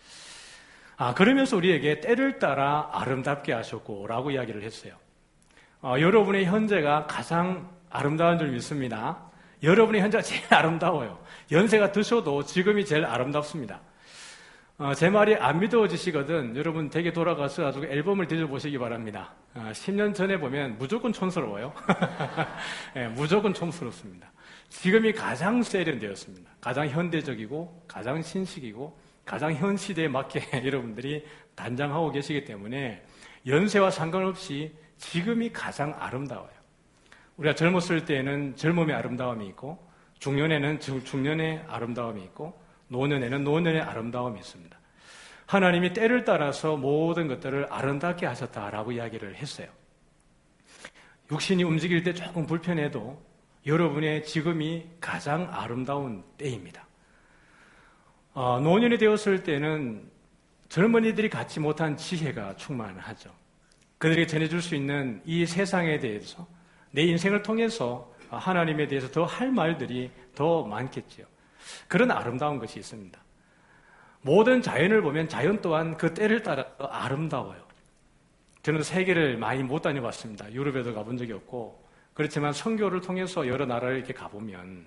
Speaker 4: 아, 그러면서 우리에게 때를 따라 아름답게 하셨고 라고 이야기를 했어요. 어, 여러분의 현재가 가장 아름다운 줄 믿습니다. 여러분의 현재가 제일 아름다워요. 연세가 드셔도 지금이 제일 아름답습니다. 어, 제 말이 안 믿어지시거든 여러분 댁에 돌아가서 가지고 앨범을 뒤져보시기 바랍니다. 어, 십 년 전에 보면 무조건 촌스러워요. 네, 무조건 촌스럽습니다. 지금이 가장 세련되었습니다. 가장 현대적이고 가장 신식이고 가장 현 시대에 맞게 여러분들이 단장하고 계시기 때문에 연세와 상관없이 지금이 가장 아름다워요. 우리가 젊었을 때에는 젊음의 아름다움이 있고 중년에는 중년의 아름다움이 있고 노년에는 노년의 아름다움이 있습니다. 하나님이 때를 따라서 모든 것들을 아름답게 하셨다라고 이야기를 했어요. 육신이 움직일 때 조금 불편해도 여러분의 지금이 가장 아름다운 때입니다. 어, 노년이 되었을 때는 젊은이들이 갖지 못한 지혜가 충만하죠. 그들에게 전해줄 수 있는 이 세상에 대해서 내 인생을 통해서 하나님에 대해서 더 할 말들이 더 많겠죠. 그런 아름다운 것이 있습니다. 모든 자연을 보면 자연 또한 그 때를 따라 아름다워요. 저는 세계를 많이 못 다녀봤습니다. 유럽에도 가본 적이 없고 그렇지만 선교를 통해서 여러 나라를 이렇게 가보면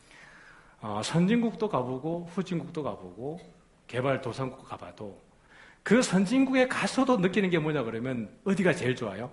Speaker 4: 어, 선진국도 가보고 후진국도 가보고 개발도상국 가봐도 그 선진국에 가서도 느끼는 게 뭐냐 그러면 어디가 제일 좋아요?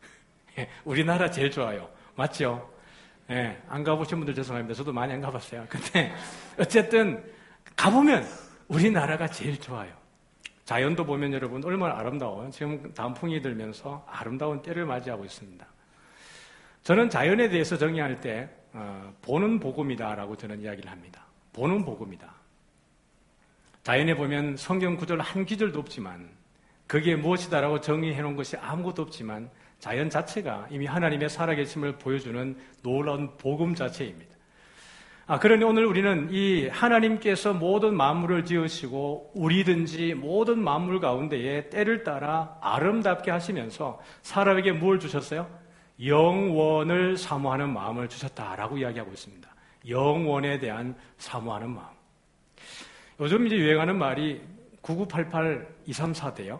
Speaker 4: 우리나라 제일 좋아요. 맞죠? 예, 안 가보신 분들 죄송합니다. 저도 많이 안 가봤어요. 근데 어쨌든 가보면 우리나라가 제일 좋아요. 자연도 보면 여러분 얼마나 아름다워요. 지금 단풍이 들면서 아름다운 때를 맞이하고 있습니다. 저는 자연에 대해서 정의할 때 어, 보는 복음이다라고 저는 이야기를 합니다. 보는 복음이다. 자연에 보면 성경 구절 한 구절도 없지만 그게 무엇이다라고 정의해 놓은 것이 아무것도 없지만 자연 자체가 이미 하나님의 살아계심을 보여주는 놀라운 복음 자체입니다. 아, 그러니 오늘 우리는 이 하나님께서 모든 만물을 지으시고 우리든지 모든 만물 가운데에 때를 따라 아름답게 하시면서 사람에게 뭘 주셨어요? 영원을 사모하는 마음을 주셨다라고 이야기하고 있습니다. 영원에 대한 사모하는 마음. 요즘 이제 유행하는 말이 구구팔팔 이삼사 대요.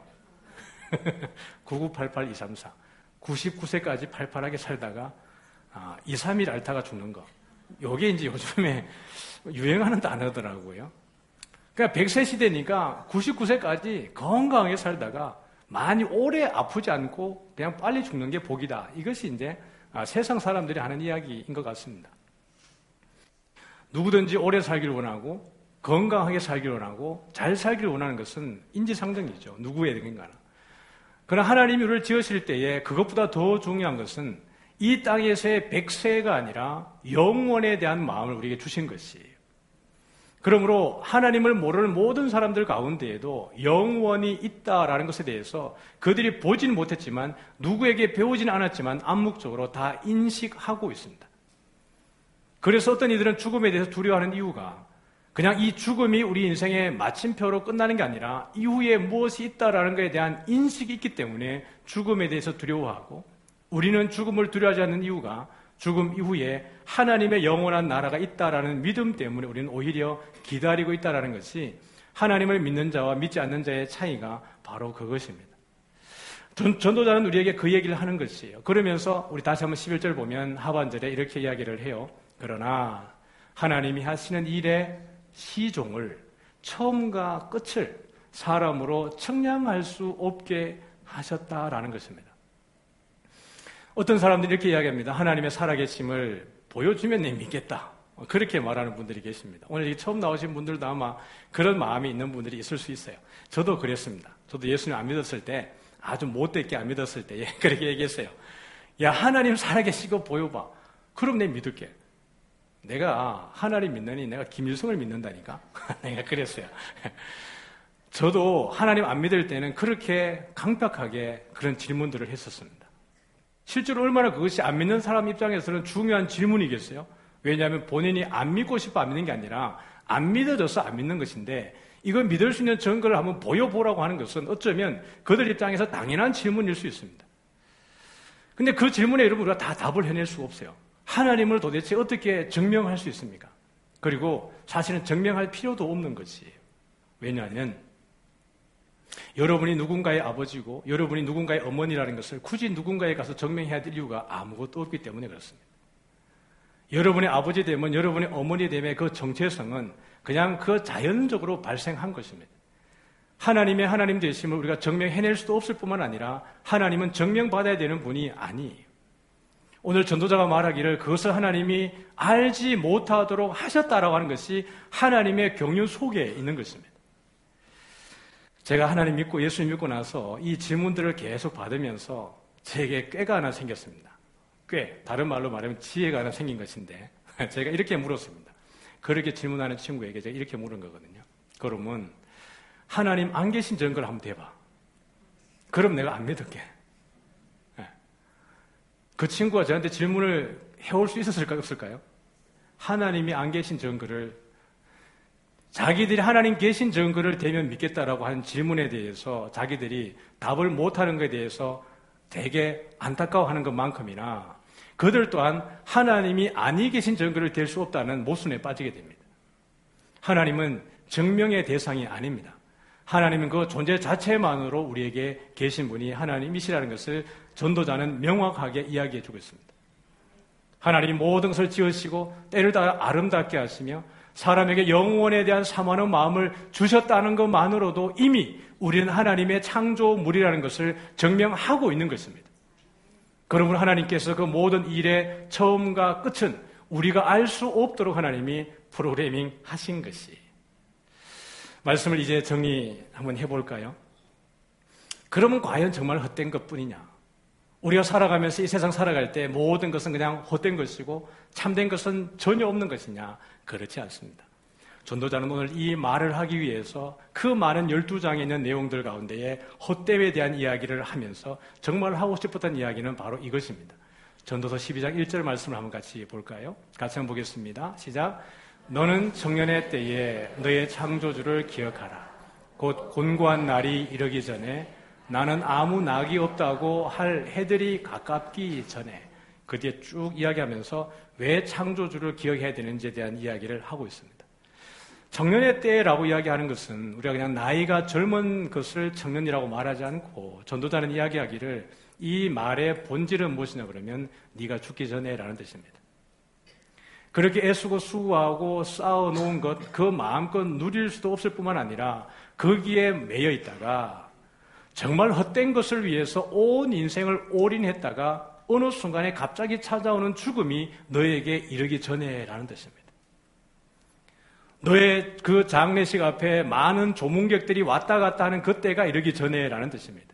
Speaker 4: 구구팔팔 이삼사. 구십구 세까지 팔팔하게 살다가 아, 이, 삼 일 앓다가 죽는 거. 요게 이제 요즘에 유행하는 단어더라고요. 그러니까 백 세 시대니까 구십구 세까지 건강하게 살다가 많이 오래 아프지 않고 그냥 빨리 죽는 게 복이다. 이것이 이제 아, 세상 사람들이 하는 이야기인 것 같습니다. 누구든지 오래 살기를 원하고 건강하게 살기를 원하고 잘 살기를 원하는 것은 인지상정이죠. 누구에게나. 그러나 하나님이 우리를 지으실 때에 그것보다 더 중요한 것은 이 땅에서의 백세가 아니라 영원에 대한 마음을 우리에게 주신 것이에요. 그러므로 하나님을 모르는 모든 사람들 가운데에도 영원이 있다라는 것에 대해서 그들이 보지는 못했지만 누구에게 배우지는 않았지만 암묵적으로 다 인식하고 있습니다. 그래서 어떤 이들은 죽음에 대해서 두려워하는 이유가 그냥 이 죽음이 우리 인생의 마침표로 끝나는 게 아니라 이후에 무엇이 있다라는 것에 대한 인식이 있기 때문에 죽음에 대해서 두려워하고 우리는 죽음을 두려워하지 않는 이유가 죽음 이후에 하나님의 영원한 나라가 있다라는 믿음 때문에 우리는 오히려 기다리고 있다라는 것이 하나님을 믿는 자와 믿지 않는 자의 차이가 바로 그것입니다. 전, 전도자는 우리에게 그 얘기를 하는 것이에요. 그러면서 우리 다시 한번 십일 절 보면 하반절에 이렇게 이야기를 해요. 그러나 하나님이 하시는 일의 시종을 처음과 끝을 사람으로 측량할 수 없게 하셨다라는 것입니다. 어떤 사람들이 이렇게 이야기합니다. 하나님의 살아계심을 보여주면 내 믿겠다. 그렇게 말하는 분들이 계십니다. 오늘 처음 나오신 분들도 아마 그런 마음이 있는 분들이 있을 수 있어요. 저도 그랬습니다. 저도 예수님 안 믿었을 때 아주 못됐게 안 믿었을 때 그렇게 얘기했어요. 야, 하나님 살아계시고 보여봐. 그럼 내 믿을게. 내가 하나님 믿느니 내가 김일성을 믿는다니까. 내가 그랬어요. 저도 하나님 안 믿을 때는 그렇게 강팍하게 그런 질문들을 했었습니다. 실제로 얼마나 그것이 안 믿는 사람 입장에서는 중요한 질문이겠어요? 왜냐하면 본인이 안 믿고 싶어 안 믿는 게 아니라 안 믿어져서 안 믿는 것인데 이걸 믿을 수 있는 증거를 한번 보여보라고 하는 것은 어쩌면 그들 입장에서 당연한 질문일 수 있습니다. 근데 그 질문에 여러분 우리가 다 답을 해낼 수가 없어요. 하나님을 도대체 어떻게 증명할 수 있습니까? 그리고 사실은 증명할 필요도 없는 것이에요. 왜냐하면 여러분이 누군가의 아버지고 여러분이 누군가의 어머니라는 것을 굳이 누군가에 가서 증명해야 될 이유가 아무것도 없기 때문에 그렇습니다. 여러분의 아버지 되면 여러분의 어머니 되면 그 정체성은 그냥 그 자연적으로 발생한 것입니다. 하나님의 하나님 되심을 우리가 증명해낼 수도 없을 뿐만 아니라 하나님은 증명받아야 되는 분이 아니에요. 오늘 전도자가 말하기를 그것을 하나님이 알지 못하도록 하셨다라고 하는 것이 하나님의 경륜 속에 있는 것입니다. 제가 하나님 믿고 예수님 믿고 나서 이 질문들을 계속 받으면서 제게 꾀가 하나 생겼습니다. 꾀, 다른 말로 말하면 지혜가 하나 생긴 것인데 제가 이렇게 물었습니다. 그렇게 질문하는 친구에게 제가 이렇게 물은 거거든요. 그러면 하나님 안 계신 증거를 한번 대봐. 그럼 내가 안 믿을게. 그 친구가 저한테 질문을 해올 수 있었을까요? 없을까요? 하나님이 안 계신 증거를 자기들이 하나님 계신 증거를 대면 믿겠다라고 하는 질문에 대해서 자기들이 답을 못하는 것에 대해서 되게 안타까워하는 것만큼이나 그들 또한 하나님이 아니 계신 증거를 댈 수 없다는 모순에 빠지게 됩니다. 하나님은 증명의 대상이 아닙니다. 하나님은 그 존재 자체만으로 우리에게 계신 분이 하나님이시라는 것을 전도자는 명확하게 이야기해 주고 있습니다. 하나님이 모든 것을 지으시고 때를 따라 아름답게 하시며 사람에게 영원에 대한 사모하는 마음을 주셨다는 것만으로도 이미 우리는 하나님의 창조물이라는 것을 증명하고 있는 것입니다. 그러므로 하나님께서 그 모든 일의 처음과 끝은 우리가 알 수 없도록 하나님이 프로그래밍 하신 것이 말씀을 이제 정리 한번 해볼까요? 그러면 과연 정말 헛된 것뿐이냐? 우리가 살아가면서 이 세상 살아갈 때 모든 것은 그냥 헛된 것이고 참된 것은 전혀 없는 것이냐? 그렇지 않습니다. 전도자는 오늘 이 말을 하기 위해서 그 많은 열두 장에 있는 내용들 가운데에 헛됨에 대한 이야기를 하면서 정말 하고 싶었던 이야기는 바로 이것입니다. 전도서 십이 장 일 절 말씀을 한번 같이 볼까요? 같이 한번 보겠습니다. 시작. 너는 청년의 때에 너의 창조주를 기억하라. 곧 곤고한 날이 이르기 전에 나는 아무 낙이 없다고 할 해들이 가깝기 전에, 그 뒤에 쭉 이야기하면서 왜 창조주를 기억해야 되는지에 대한 이야기를 하고 있습니다. 청년의 때라고 이야기하는 것은 우리가 그냥 나이가 젊은 것을 청년이라고 말하지 않고 전도자는 이야기하기를 이 말의 본질은 무엇이냐 그러면 네가 죽기 전에라는 뜻입니다. 그렇게 애쓰고 수고하고 쌓아놓은 것, 그 마음껏 누릴 수도 없을 뿐만 아니라 거기에 매여 있다가 정말 헛된 것을 위해서 온 인생을 올인했다가 어느 순간에 갑자기 찾아오는 죽음이 너에게 이르기 전에라는 뜻입니다. 너의 그 장례식 앞에 많은 조문객들이 왔다 갔다 하는 그때가 이르기 전에라는 뜻입니다.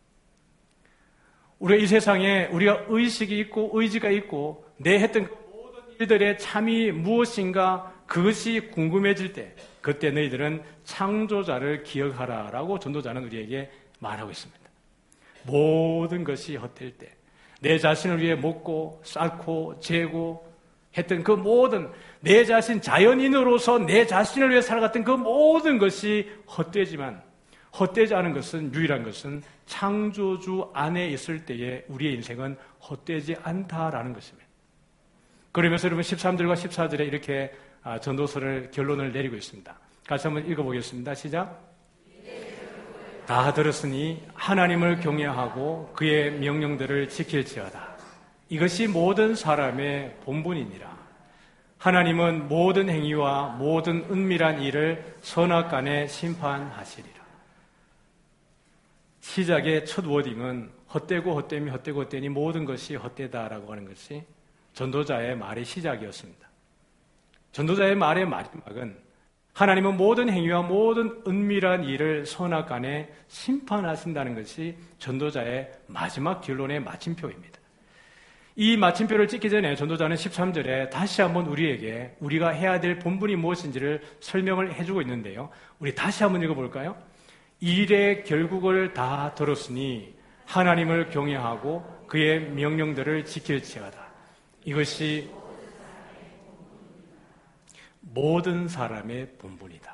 Speaker 4: 우리가 이 세상에 우리가 의식이 있고 의지가 있고 내 했던 모든 일들의 참이 무엇인가 그것이 궁금해질 때 그때 너희들은 창조자를 기억하라라고 전도자는 우리에게 말하고 있습니다. 모든 것이 헛될 때 내 자신을 위해 먹고 쌓고 재고 했던 그 모든 내 자신 자연인으로서 내 자신을 위해 살아갔던 그 모든 것이 헛되지만 헛되지 않은 것은 유일한 것은 창조주 안에 있을 때에 우리의 인생은 헛되지 않다라는 것입니다. 그러면서 여러분 십삼 절과 십사 절에 이렇게 전도서를 결론을 내리고 있습니다. 같이 한번 읽어보겠습니다. 시작. 다 들었으니 하나님을 경외하고 그의 명령들을 지킬지어다. 이것이 모든 사람의 본분이니라. 하나님은 모든 행위와 모든 은밀한 일을 선악간에 심판하시리라. 시작의 첫 워딩은 헛되고 헛됨이 헛되고 헛되니 모든 것이 헛되다라고 하는 것이 전도자의 말의 시작이었습니다. 전도자의 말의 마지막은 하나님은 모든 행위와 모든 은밀한 일을 선악간에 심판하신다는 것이 전도자의 마지막 결론의 마침표입니다. 이 마침표를 찍기 전에 전도자는 십삼 절에 다시 한번 우리에게 우리가 해야 될 본분이 무엇인지를 설명을 해주고 있는데요. 우리 다시 한번 읽어볼까요? 일의 결국을 다 들었으니 하나님을 경외하고 그의 명령들을 지킬지어다. 이것이 모든 사람의 본분이다.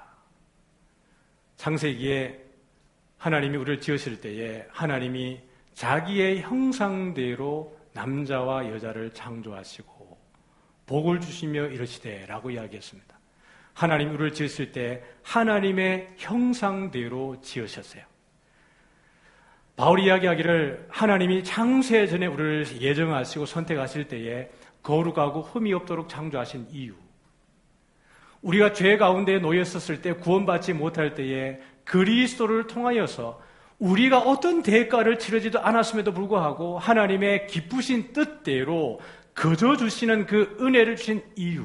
Speaker 4: 창세기에 하나님이 우리를 지으실 때에 하나님이 자기의 형상대로 남자와 여자를 창조하시고 복을 주시며 이르시되라고 이야기했습니다. 하나님이 우리를 지으실 때 하나님의 형상대로 지으셨어요. 바울이 이야기하기를 하나님이 창세 전에 우리를 예정하시고 선택하실 때에 거룩하고 흠이 없도록 창조하신 이유, 우리가 죄 가운데 놓였었을 때 구원받지 못할 때에 그리스도를 통하여서 우리가 어떤 대가를 치르지도 않았음에도 불구하고 하나님의 기쁘신 뜻대로 거저 주시는 그 은혜를 주신 이유,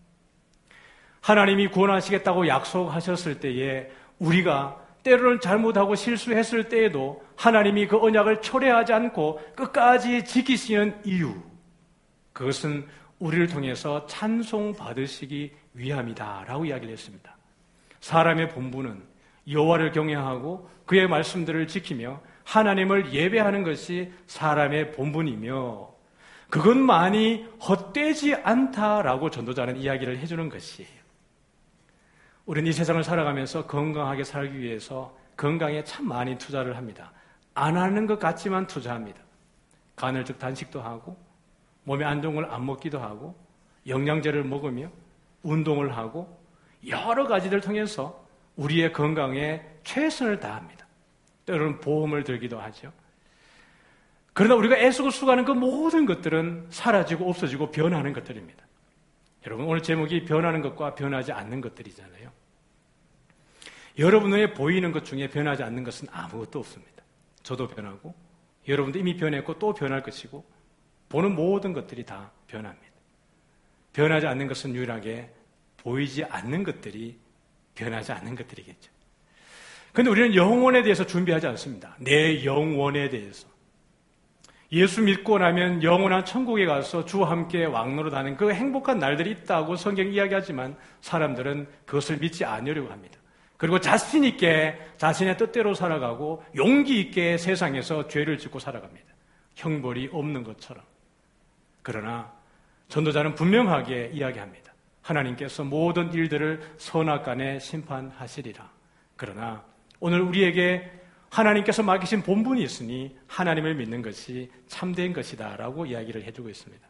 Speaker 4: 하나님이 구원하시겠다고 약속하셨을 때에 우리가 때로는 잘못하고 실수했을 때에도 하나님이 그 언약을 초래하지 않고 끝까지 지키시는 이유, 그것은 우리를 통해서 찬송받으시기 위함이다라고 이야기를 했습니다. 사람의 본분은 여호와를 경외하고 그의 말씀들을 지키며 하나님을 예배하는 것이 사람의 본분이며 그것만이 헛되지 않다라고 전도자는 이야기를 해주는 것이에요. 우리는 이 세상을 살아가면서 건강하게 살기 위해서 건강에 참 많이 투자를 합니다. 안 하는 것 같지만 투자합니다. 간헐적 단식도 하고 몸에 안 좋은 걸 안 먹기도 하고 영양제를 먹으며 운동을 하고 여러 가지를 통해서 우리의 건강에 최선을 다합니다. 때로는 보험을 들기도 하죠. 그러나 우리가 애쓰고 수고하는 그 모든 것들은 사라지고 없어지고 변하는 것들입니다. 여러분, 오늘 제목이 변하는 것과 변하지 않는 것들이잖아요. 여러분 눈에 보이는 것 중에 변하지 않는 것은 아무것도 없습니다. 저도 변하고 여러분도 이미 변했고 또 변할 것이고 보는 모든 것들이 다 변합니다. 변하지 않는 것은 유일하게 보이지 않는 것들이 변하지 않는 것들이겠죠. 근데 우리는 영혼에 대해서 준비하지 않습니다. 내 영혼에 대해서. 예수 믿고 나면 영원한 천국에 가서 주와 함께 왕노릇하는 그 행복한 날들이 있다고 성경이 이야기하지만 사람들은 그것을 믿지 않으려고 합니다. 그리고 자신 있게 자신의 뜻대로 살아가고 용기 있게 세상에서 죄를 짓고 살아갑니다. 형벌이 없는 것처럼. 그러나 전도자는 분명하게 이야기합니다. 하나님께서 모든 일들을 선악간에 심판하시리라. 그러나 오늘 우리에게 하나님께서 맡기신 본분이 있으니 하나님을 믿는 것이 참된 것이다 라고 이야기를 해주고 있습니다.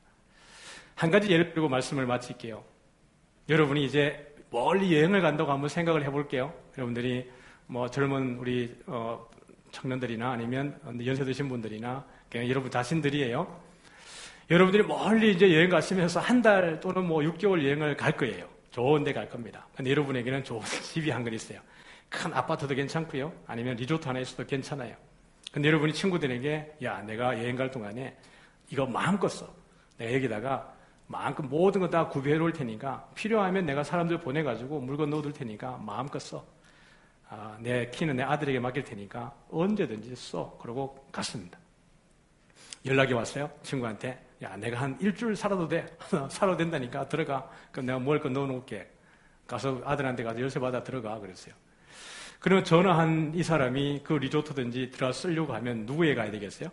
Speaker 4: 한 가지 예를 들고 말씀을 마칠게요. 여러분이 이제 멀리 여행을 간다고 한번 생각을 해볼게요. 여러분들이 뭐 젊은 우리 어 청년들이나 아니면 연세 드신 분들이나 그냥 여러분 자신들이에요. 여러분들이 멀리 이제 여행 가시면서 한 달 또는 뭐 육 개월 여행을 갈 거예요. 좋은 데 갈 겁니다. 근데 여러분에게는 좋은 집이 한 건 있어요. 큰 아파트도 괜찮고요. 아니면 리조트 하나 있어도 괜찮아요. 근데 여러분이 친구들에게 야, 내가 여행 갈 동안에 이거 마음껏 써. 내가 여기다가 마음껏 모든 거 다 구비해 놓을 테니까 필요하면 내가 사람들 보내가지고 물건 넣어둘 테니까 마음껏 써. 아, 내 키는 내 아들에게 맡길 테니까 언제든지 써. 그러고 갔습니다. 연락이 왔어요. 친구한테. 야, 내가 한 일주일 살아도 돼. 살아도 된다니까. 들어가. 그럼 내가 먹을 거 넣어놓을게. 가서 아들한테 가서 열쇠 받아 들어가. 그랬어요. 그러면 전화한 이 사람이 그 리조트든지 들어가 쓰려고 하면 누구에 가야 되겠어요?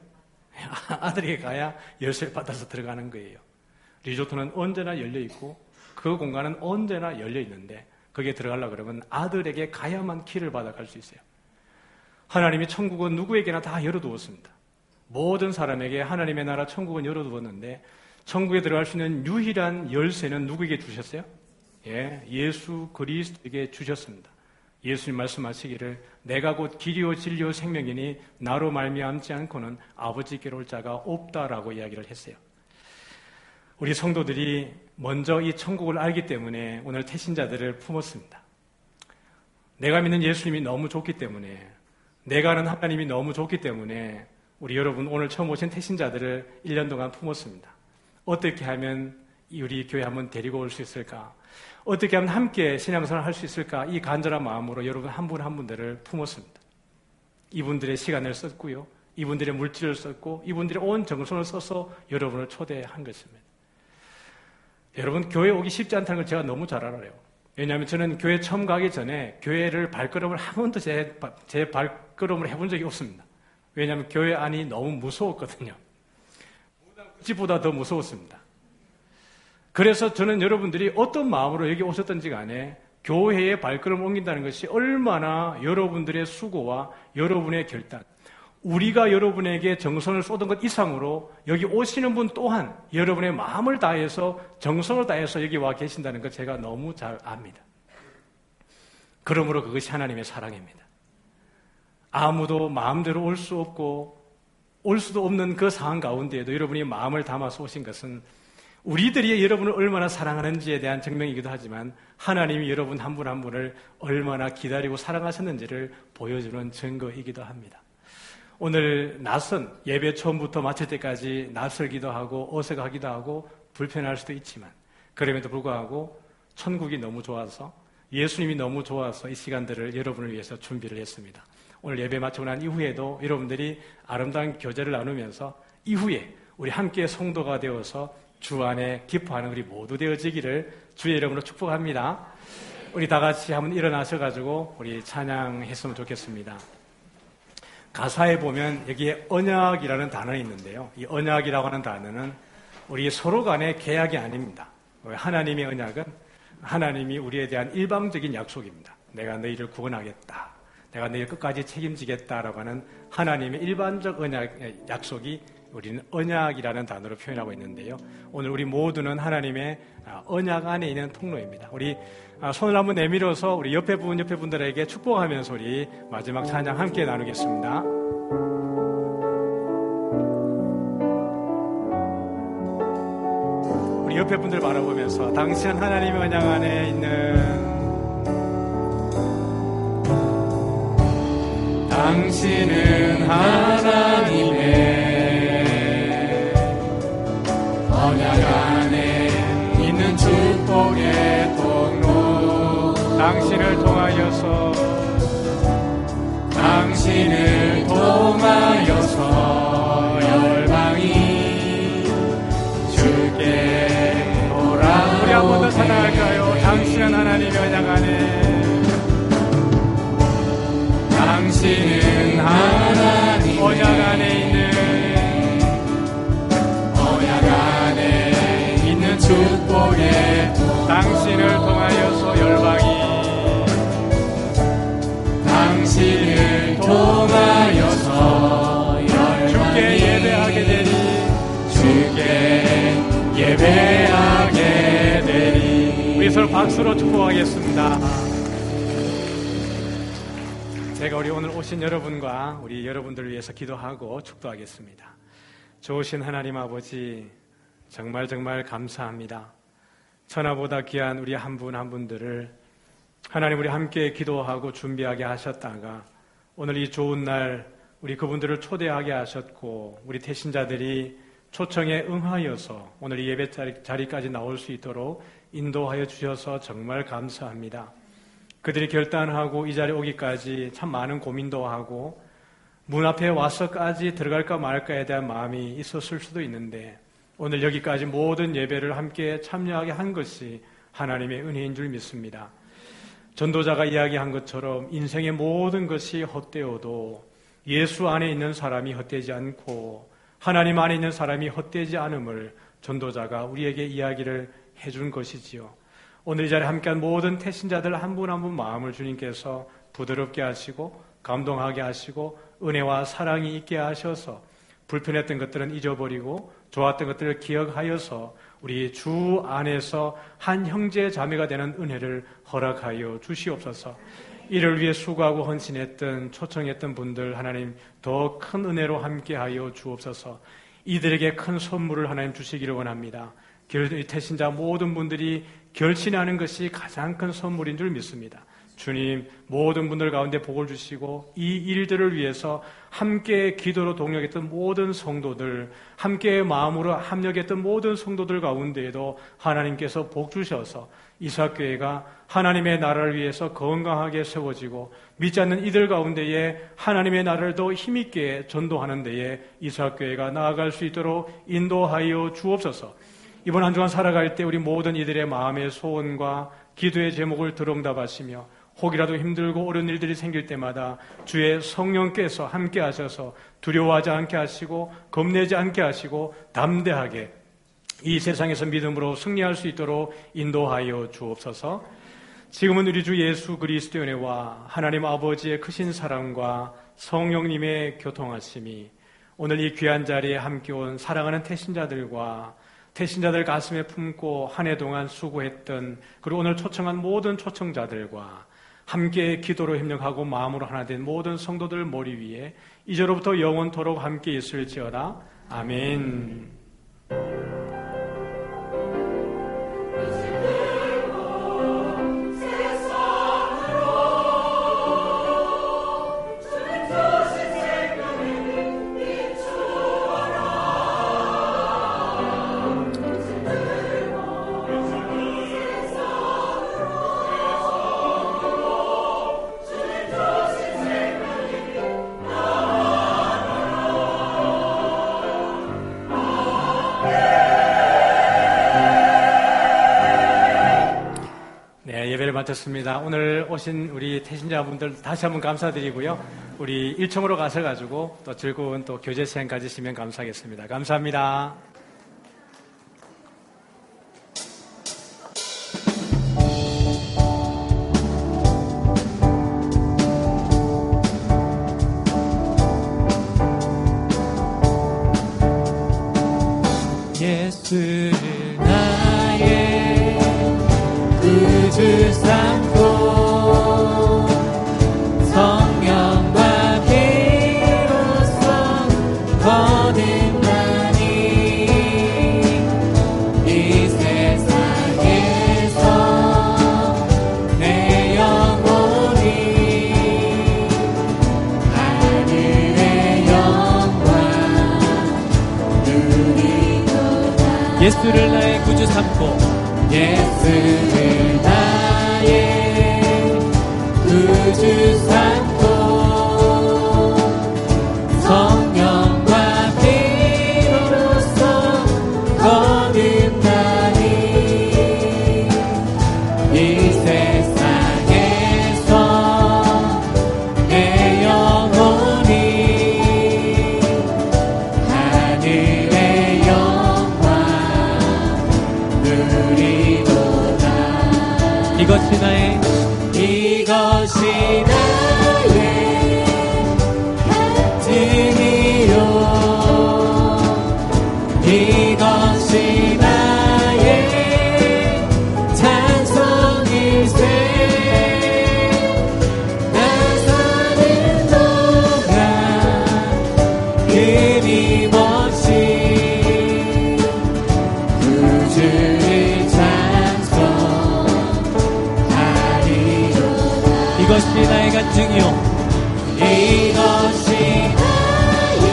Speaker 4: 아들에게 가야 열쇠를 받아서 들어가는 거예요. 리조트는 언제나 열려있고 그 공간은 언제나 열려있는데 거기에 들어가려고 그러면 아들에게 가야만 키를 받아갈 수 있어요. 하나님이 천국은 누구에게나 다 열어두었습니다. 모든 사람에게 하나님의 나라 천국은 열어두었는데 천국에 들어갈 수 있는 유일한 열쇠는 누구에게 주셨어요? 예, 예수 그리스도에게 주셨습니다. 예수님 말씀하시기를 내가 곧 길이요 진리요 생명이니 나로 말미암지 않고는 아버지께로 올 자가 없다라고 이야기를 했어요. 우리 성도들이 먼저 이 천국을 알기 때문에 오늘 태신자들을 품었습니다. 내가 믿는 예수님이 너무 좋기 때문에 내가 아는 하나님이 너무 좋기 때문에 우리 여러분 오늘 처음 오신 태신자들을 일 년 동안 품었습니다. 어떻게 하면 우리 교회 한번 데리고 올 수 있을까? 어떻게 하면 함께 신앙생활을 할 수 있을까? 이 간절한 마음으로 여러분 한 분 한 분들을 품었습니다. 이분들의 시간을 썼고요. 이분들의 물질을 썼고 이분들의 온 정성을 써서 여러분을 초대한 것입니다. 여러분 교회 오기 쉽지 않다는 걸 제가 너무 잘 알아요. 왜냐하면 저는 교회 처음 가기 전에 교회를 발걸음을 한 번도 제, 제 발걸음을 해본 적이 없습니다. 왜냐하면 교회 안이 너무 무서웠거든요. 집보다 더 무서웠습니다. 그래서 저는 여러분들이 어떤 마음으로 여기 오셨던지 간에 교회에 발걸음을 옮긴다는 것이 얼마나 여러분들의 수고와 여러분의 결단, 우리가 여러분에게 정성을 쏟은 것 이상으로 여기 오시는 분 또한 여러분의 마음을 다해서 정성을 다해서 여기 와 계신다는 것 제가 너무 잘 압니다. 그러므로 그것이 하나님의 사랑입니다. 아무도 마음대로 올 수 없고 올 수도 없는 그 상황 가운데에도 여러분이 마음을 담아서 오신 것은 우리들이 여러분을 얼마나 사랑하는지에 대한 증명이기도 하지만 하나님이 여러분 한 분 한 분을 얼마나 기다리고 사랑하셨는지를 보여주는 증거이기도 합니다. 오늘 낯선 예배 처음부터 마칠 때까지 낯설기도 하고 어색하기도 하고 불편할 수도 있지만 그럼에도 불구하고 천국이 너무 좋아서 예수님이 너무 좋아서 이 시간들을 여러분을 위해서 준비를 했습니다. 오늘 예배 마치고 난 이후에도 여러분들이 아름다운 교제를 나누면서 이후에 우리 함께 성도가 되어서 주 안에 기뻐하는 우리 모두 되어지기를 주의 이름으로 축복합니다. 우리 다 같이 한번 일어나셔가지고 우리 찬양했으면 좋겠습니다. 가사에 보면 여기에 언약이라는 단어가 있는데요. 이 언약이라고 하는 단어는 우리 서로 간의 계약이 아닙니다. 하나님의 언약은 하나님이 우리에 대한 일방적인 약속입니다. 내가 너희를 구원하겠다. 내가 너희를 끝까지 책임지겠다라고 하는 하나님의 일반적 언약, 약속이 우리는 언약이라는 단어로 표현하고 있는데요. 오늘 우리 모두는 하나님의 언약 안에 있는 통로입니다. 우리 손을 한번 내밀어서 우리 옆에 분, 옆에 분들에게 축복하면서 우리 마지막 찬양 함께 나누겠습니다. 우리 옆에 분들 바라보면서 당신은 하나님의 언약 안에 있는 당신은 하나님의 언약 안에 있는 축복의 통로 당신을 통하여서 당신을 통하여서 열방이
Speaker 1: 당신을 통하여서 열방이
Speaker 4: 주께 예배하게 되리
Speaker 1: 주께 예배하게 되리.
Speaker 4: 우리 서로 박수로 축복하겠습니다. 제가 우리 오늘 오신 여러분과 우리 여러분들을 위해서 기도하고 축도하겠습니다. 좋으신 하나님 아버지, 정말 정말 감사합니다. 천하보다 귀한 우리 한 분 한 분들을 하나님 우리 함께 기도하고 준비하게 하셨다가 오늘 이 좋은 날 우리 그분들을 초대하게 하셨고 우리 태신자들이 초청에 응하여서 오늘 이 예배 자리까지 나올 수 있도록 인도하여 주셔서 정말 감사합니다. 그들이 결단하고 이 자리에 오기까지 참 많은 고민도 하고 문 앞에 와서까지 들어갈까 말까에 대한 마음이 있었을 수도 있는데 오늘 여기까지 모든 예배를 함께 참여하게 한 것이 하나님의 은혜인 줄 믿습니다. 전도자가 이야기한 것처럼 인생의 모든 것이 헛되어도 예수 안에 있는 사람이 헛되지 않고 하나님 안에 있는 사람이 헛되지 않음을 전도자가 우리에게 이야기를 해준 것이지요. 오늘 이 자리에 함께한 모든 태신자들 한 분 한 분 마음을 주님께서 부드럽게 하시고 감동하게 하시고 은혜와 사랑이 있게 하셔서 불편했던 것들은 잊어버리고 좋았던 것들을 기억하여서 우리 주 안에서 한 형제 자매가 되는 은혜를 허락하여 주시옵소서. 이를 위해 수고하고 헌신했던 초청했던 분들 하나님 더 큰 은혜로 함께하여 주옵소서. 이들에게 큰 선물을 하나님 주시기를 원합니다. 태신자 모든 분들이 결신하는 것이 가장 큰 선물인 줄 믿습니다. 주님, 모든 분들 가운데 복을 주시고 이 일들을 위해서 함께 기도로 동력했던 모든 성도들, 함께 마음으로 합력했던 모든 성도들 가운데에도 하나님께서 복 주셔서 이삭교회가 하나님의 나라를 위해서 건강하게 세워지고 믿지 않는 이들 가운데에 하나님의 나라를 더 힘있게 전도하는 데에 이삭교회가 나아갈 수 있도록 인도하여 주옵소서. 이번 한 주간 살아갈 때 우리 모든 이들의 마음의 소원과 기도의 제목을 들응답하시며 혹이라도 힘들고 어려운 일들이 생길 때마다 주의 성령께서 함께 하셔서 두려워하지 않게 하시고 겁내지 않게 하시고 담대하게 이 세상에서 믿음으로 승리할 수 있도록 인도하여 주옵소서. 지금은 우리 주 예수 그리스도의 은혜와 하나님 아버지의 크신 사랑과 성령님의 교통하심이 오늘 이 귀한 자리에 함께 온 사랑하는 태신자들과 태신자들 가슴에 품고 한 해 동안 수고했던 그리고 오늘 초청한 모든 초청자들과 함께 기도로 협력하고 마음으로 하나 된 모든 성도들 머리 위에 이제로부터 영원토록 함께 있을지어다. 아멘. 마쳤습니다. 오늘 오신 우리 태신자분들 다시 한번 감사드리고요. 우리 일 층으로 가셔가지고 또 즐거운 또 교제 시간 가지시면 감사하겠습니다. 감사합니다.
Speaker 1: 예수를 나의 구주 삼고 성령과 피로써 거듭나니 이 세상에서 내 영혼이 하늘의 영광 누리도다. 예수를 나의 구주 삼고 예수를 나의 구주 삼고 성령과 피로써 거듭나니 이 세상에서 내 영혼이 하늘의 영광 누리도다. 이것이 나의
Speaker 2: 이것이 나의 간증이요 이것이 나의 찬송일세 나 사는 동안 끊임없이 구주를 찬송하리로다
Speaker 1: 이것이 나의 간증이요
Speaker 2: 이것이 나의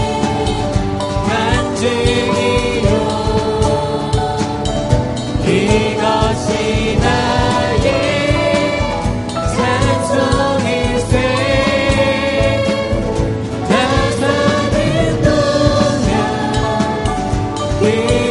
Speaker 2: 간증이요 이것이 나의 찬송일세 나 사는 동안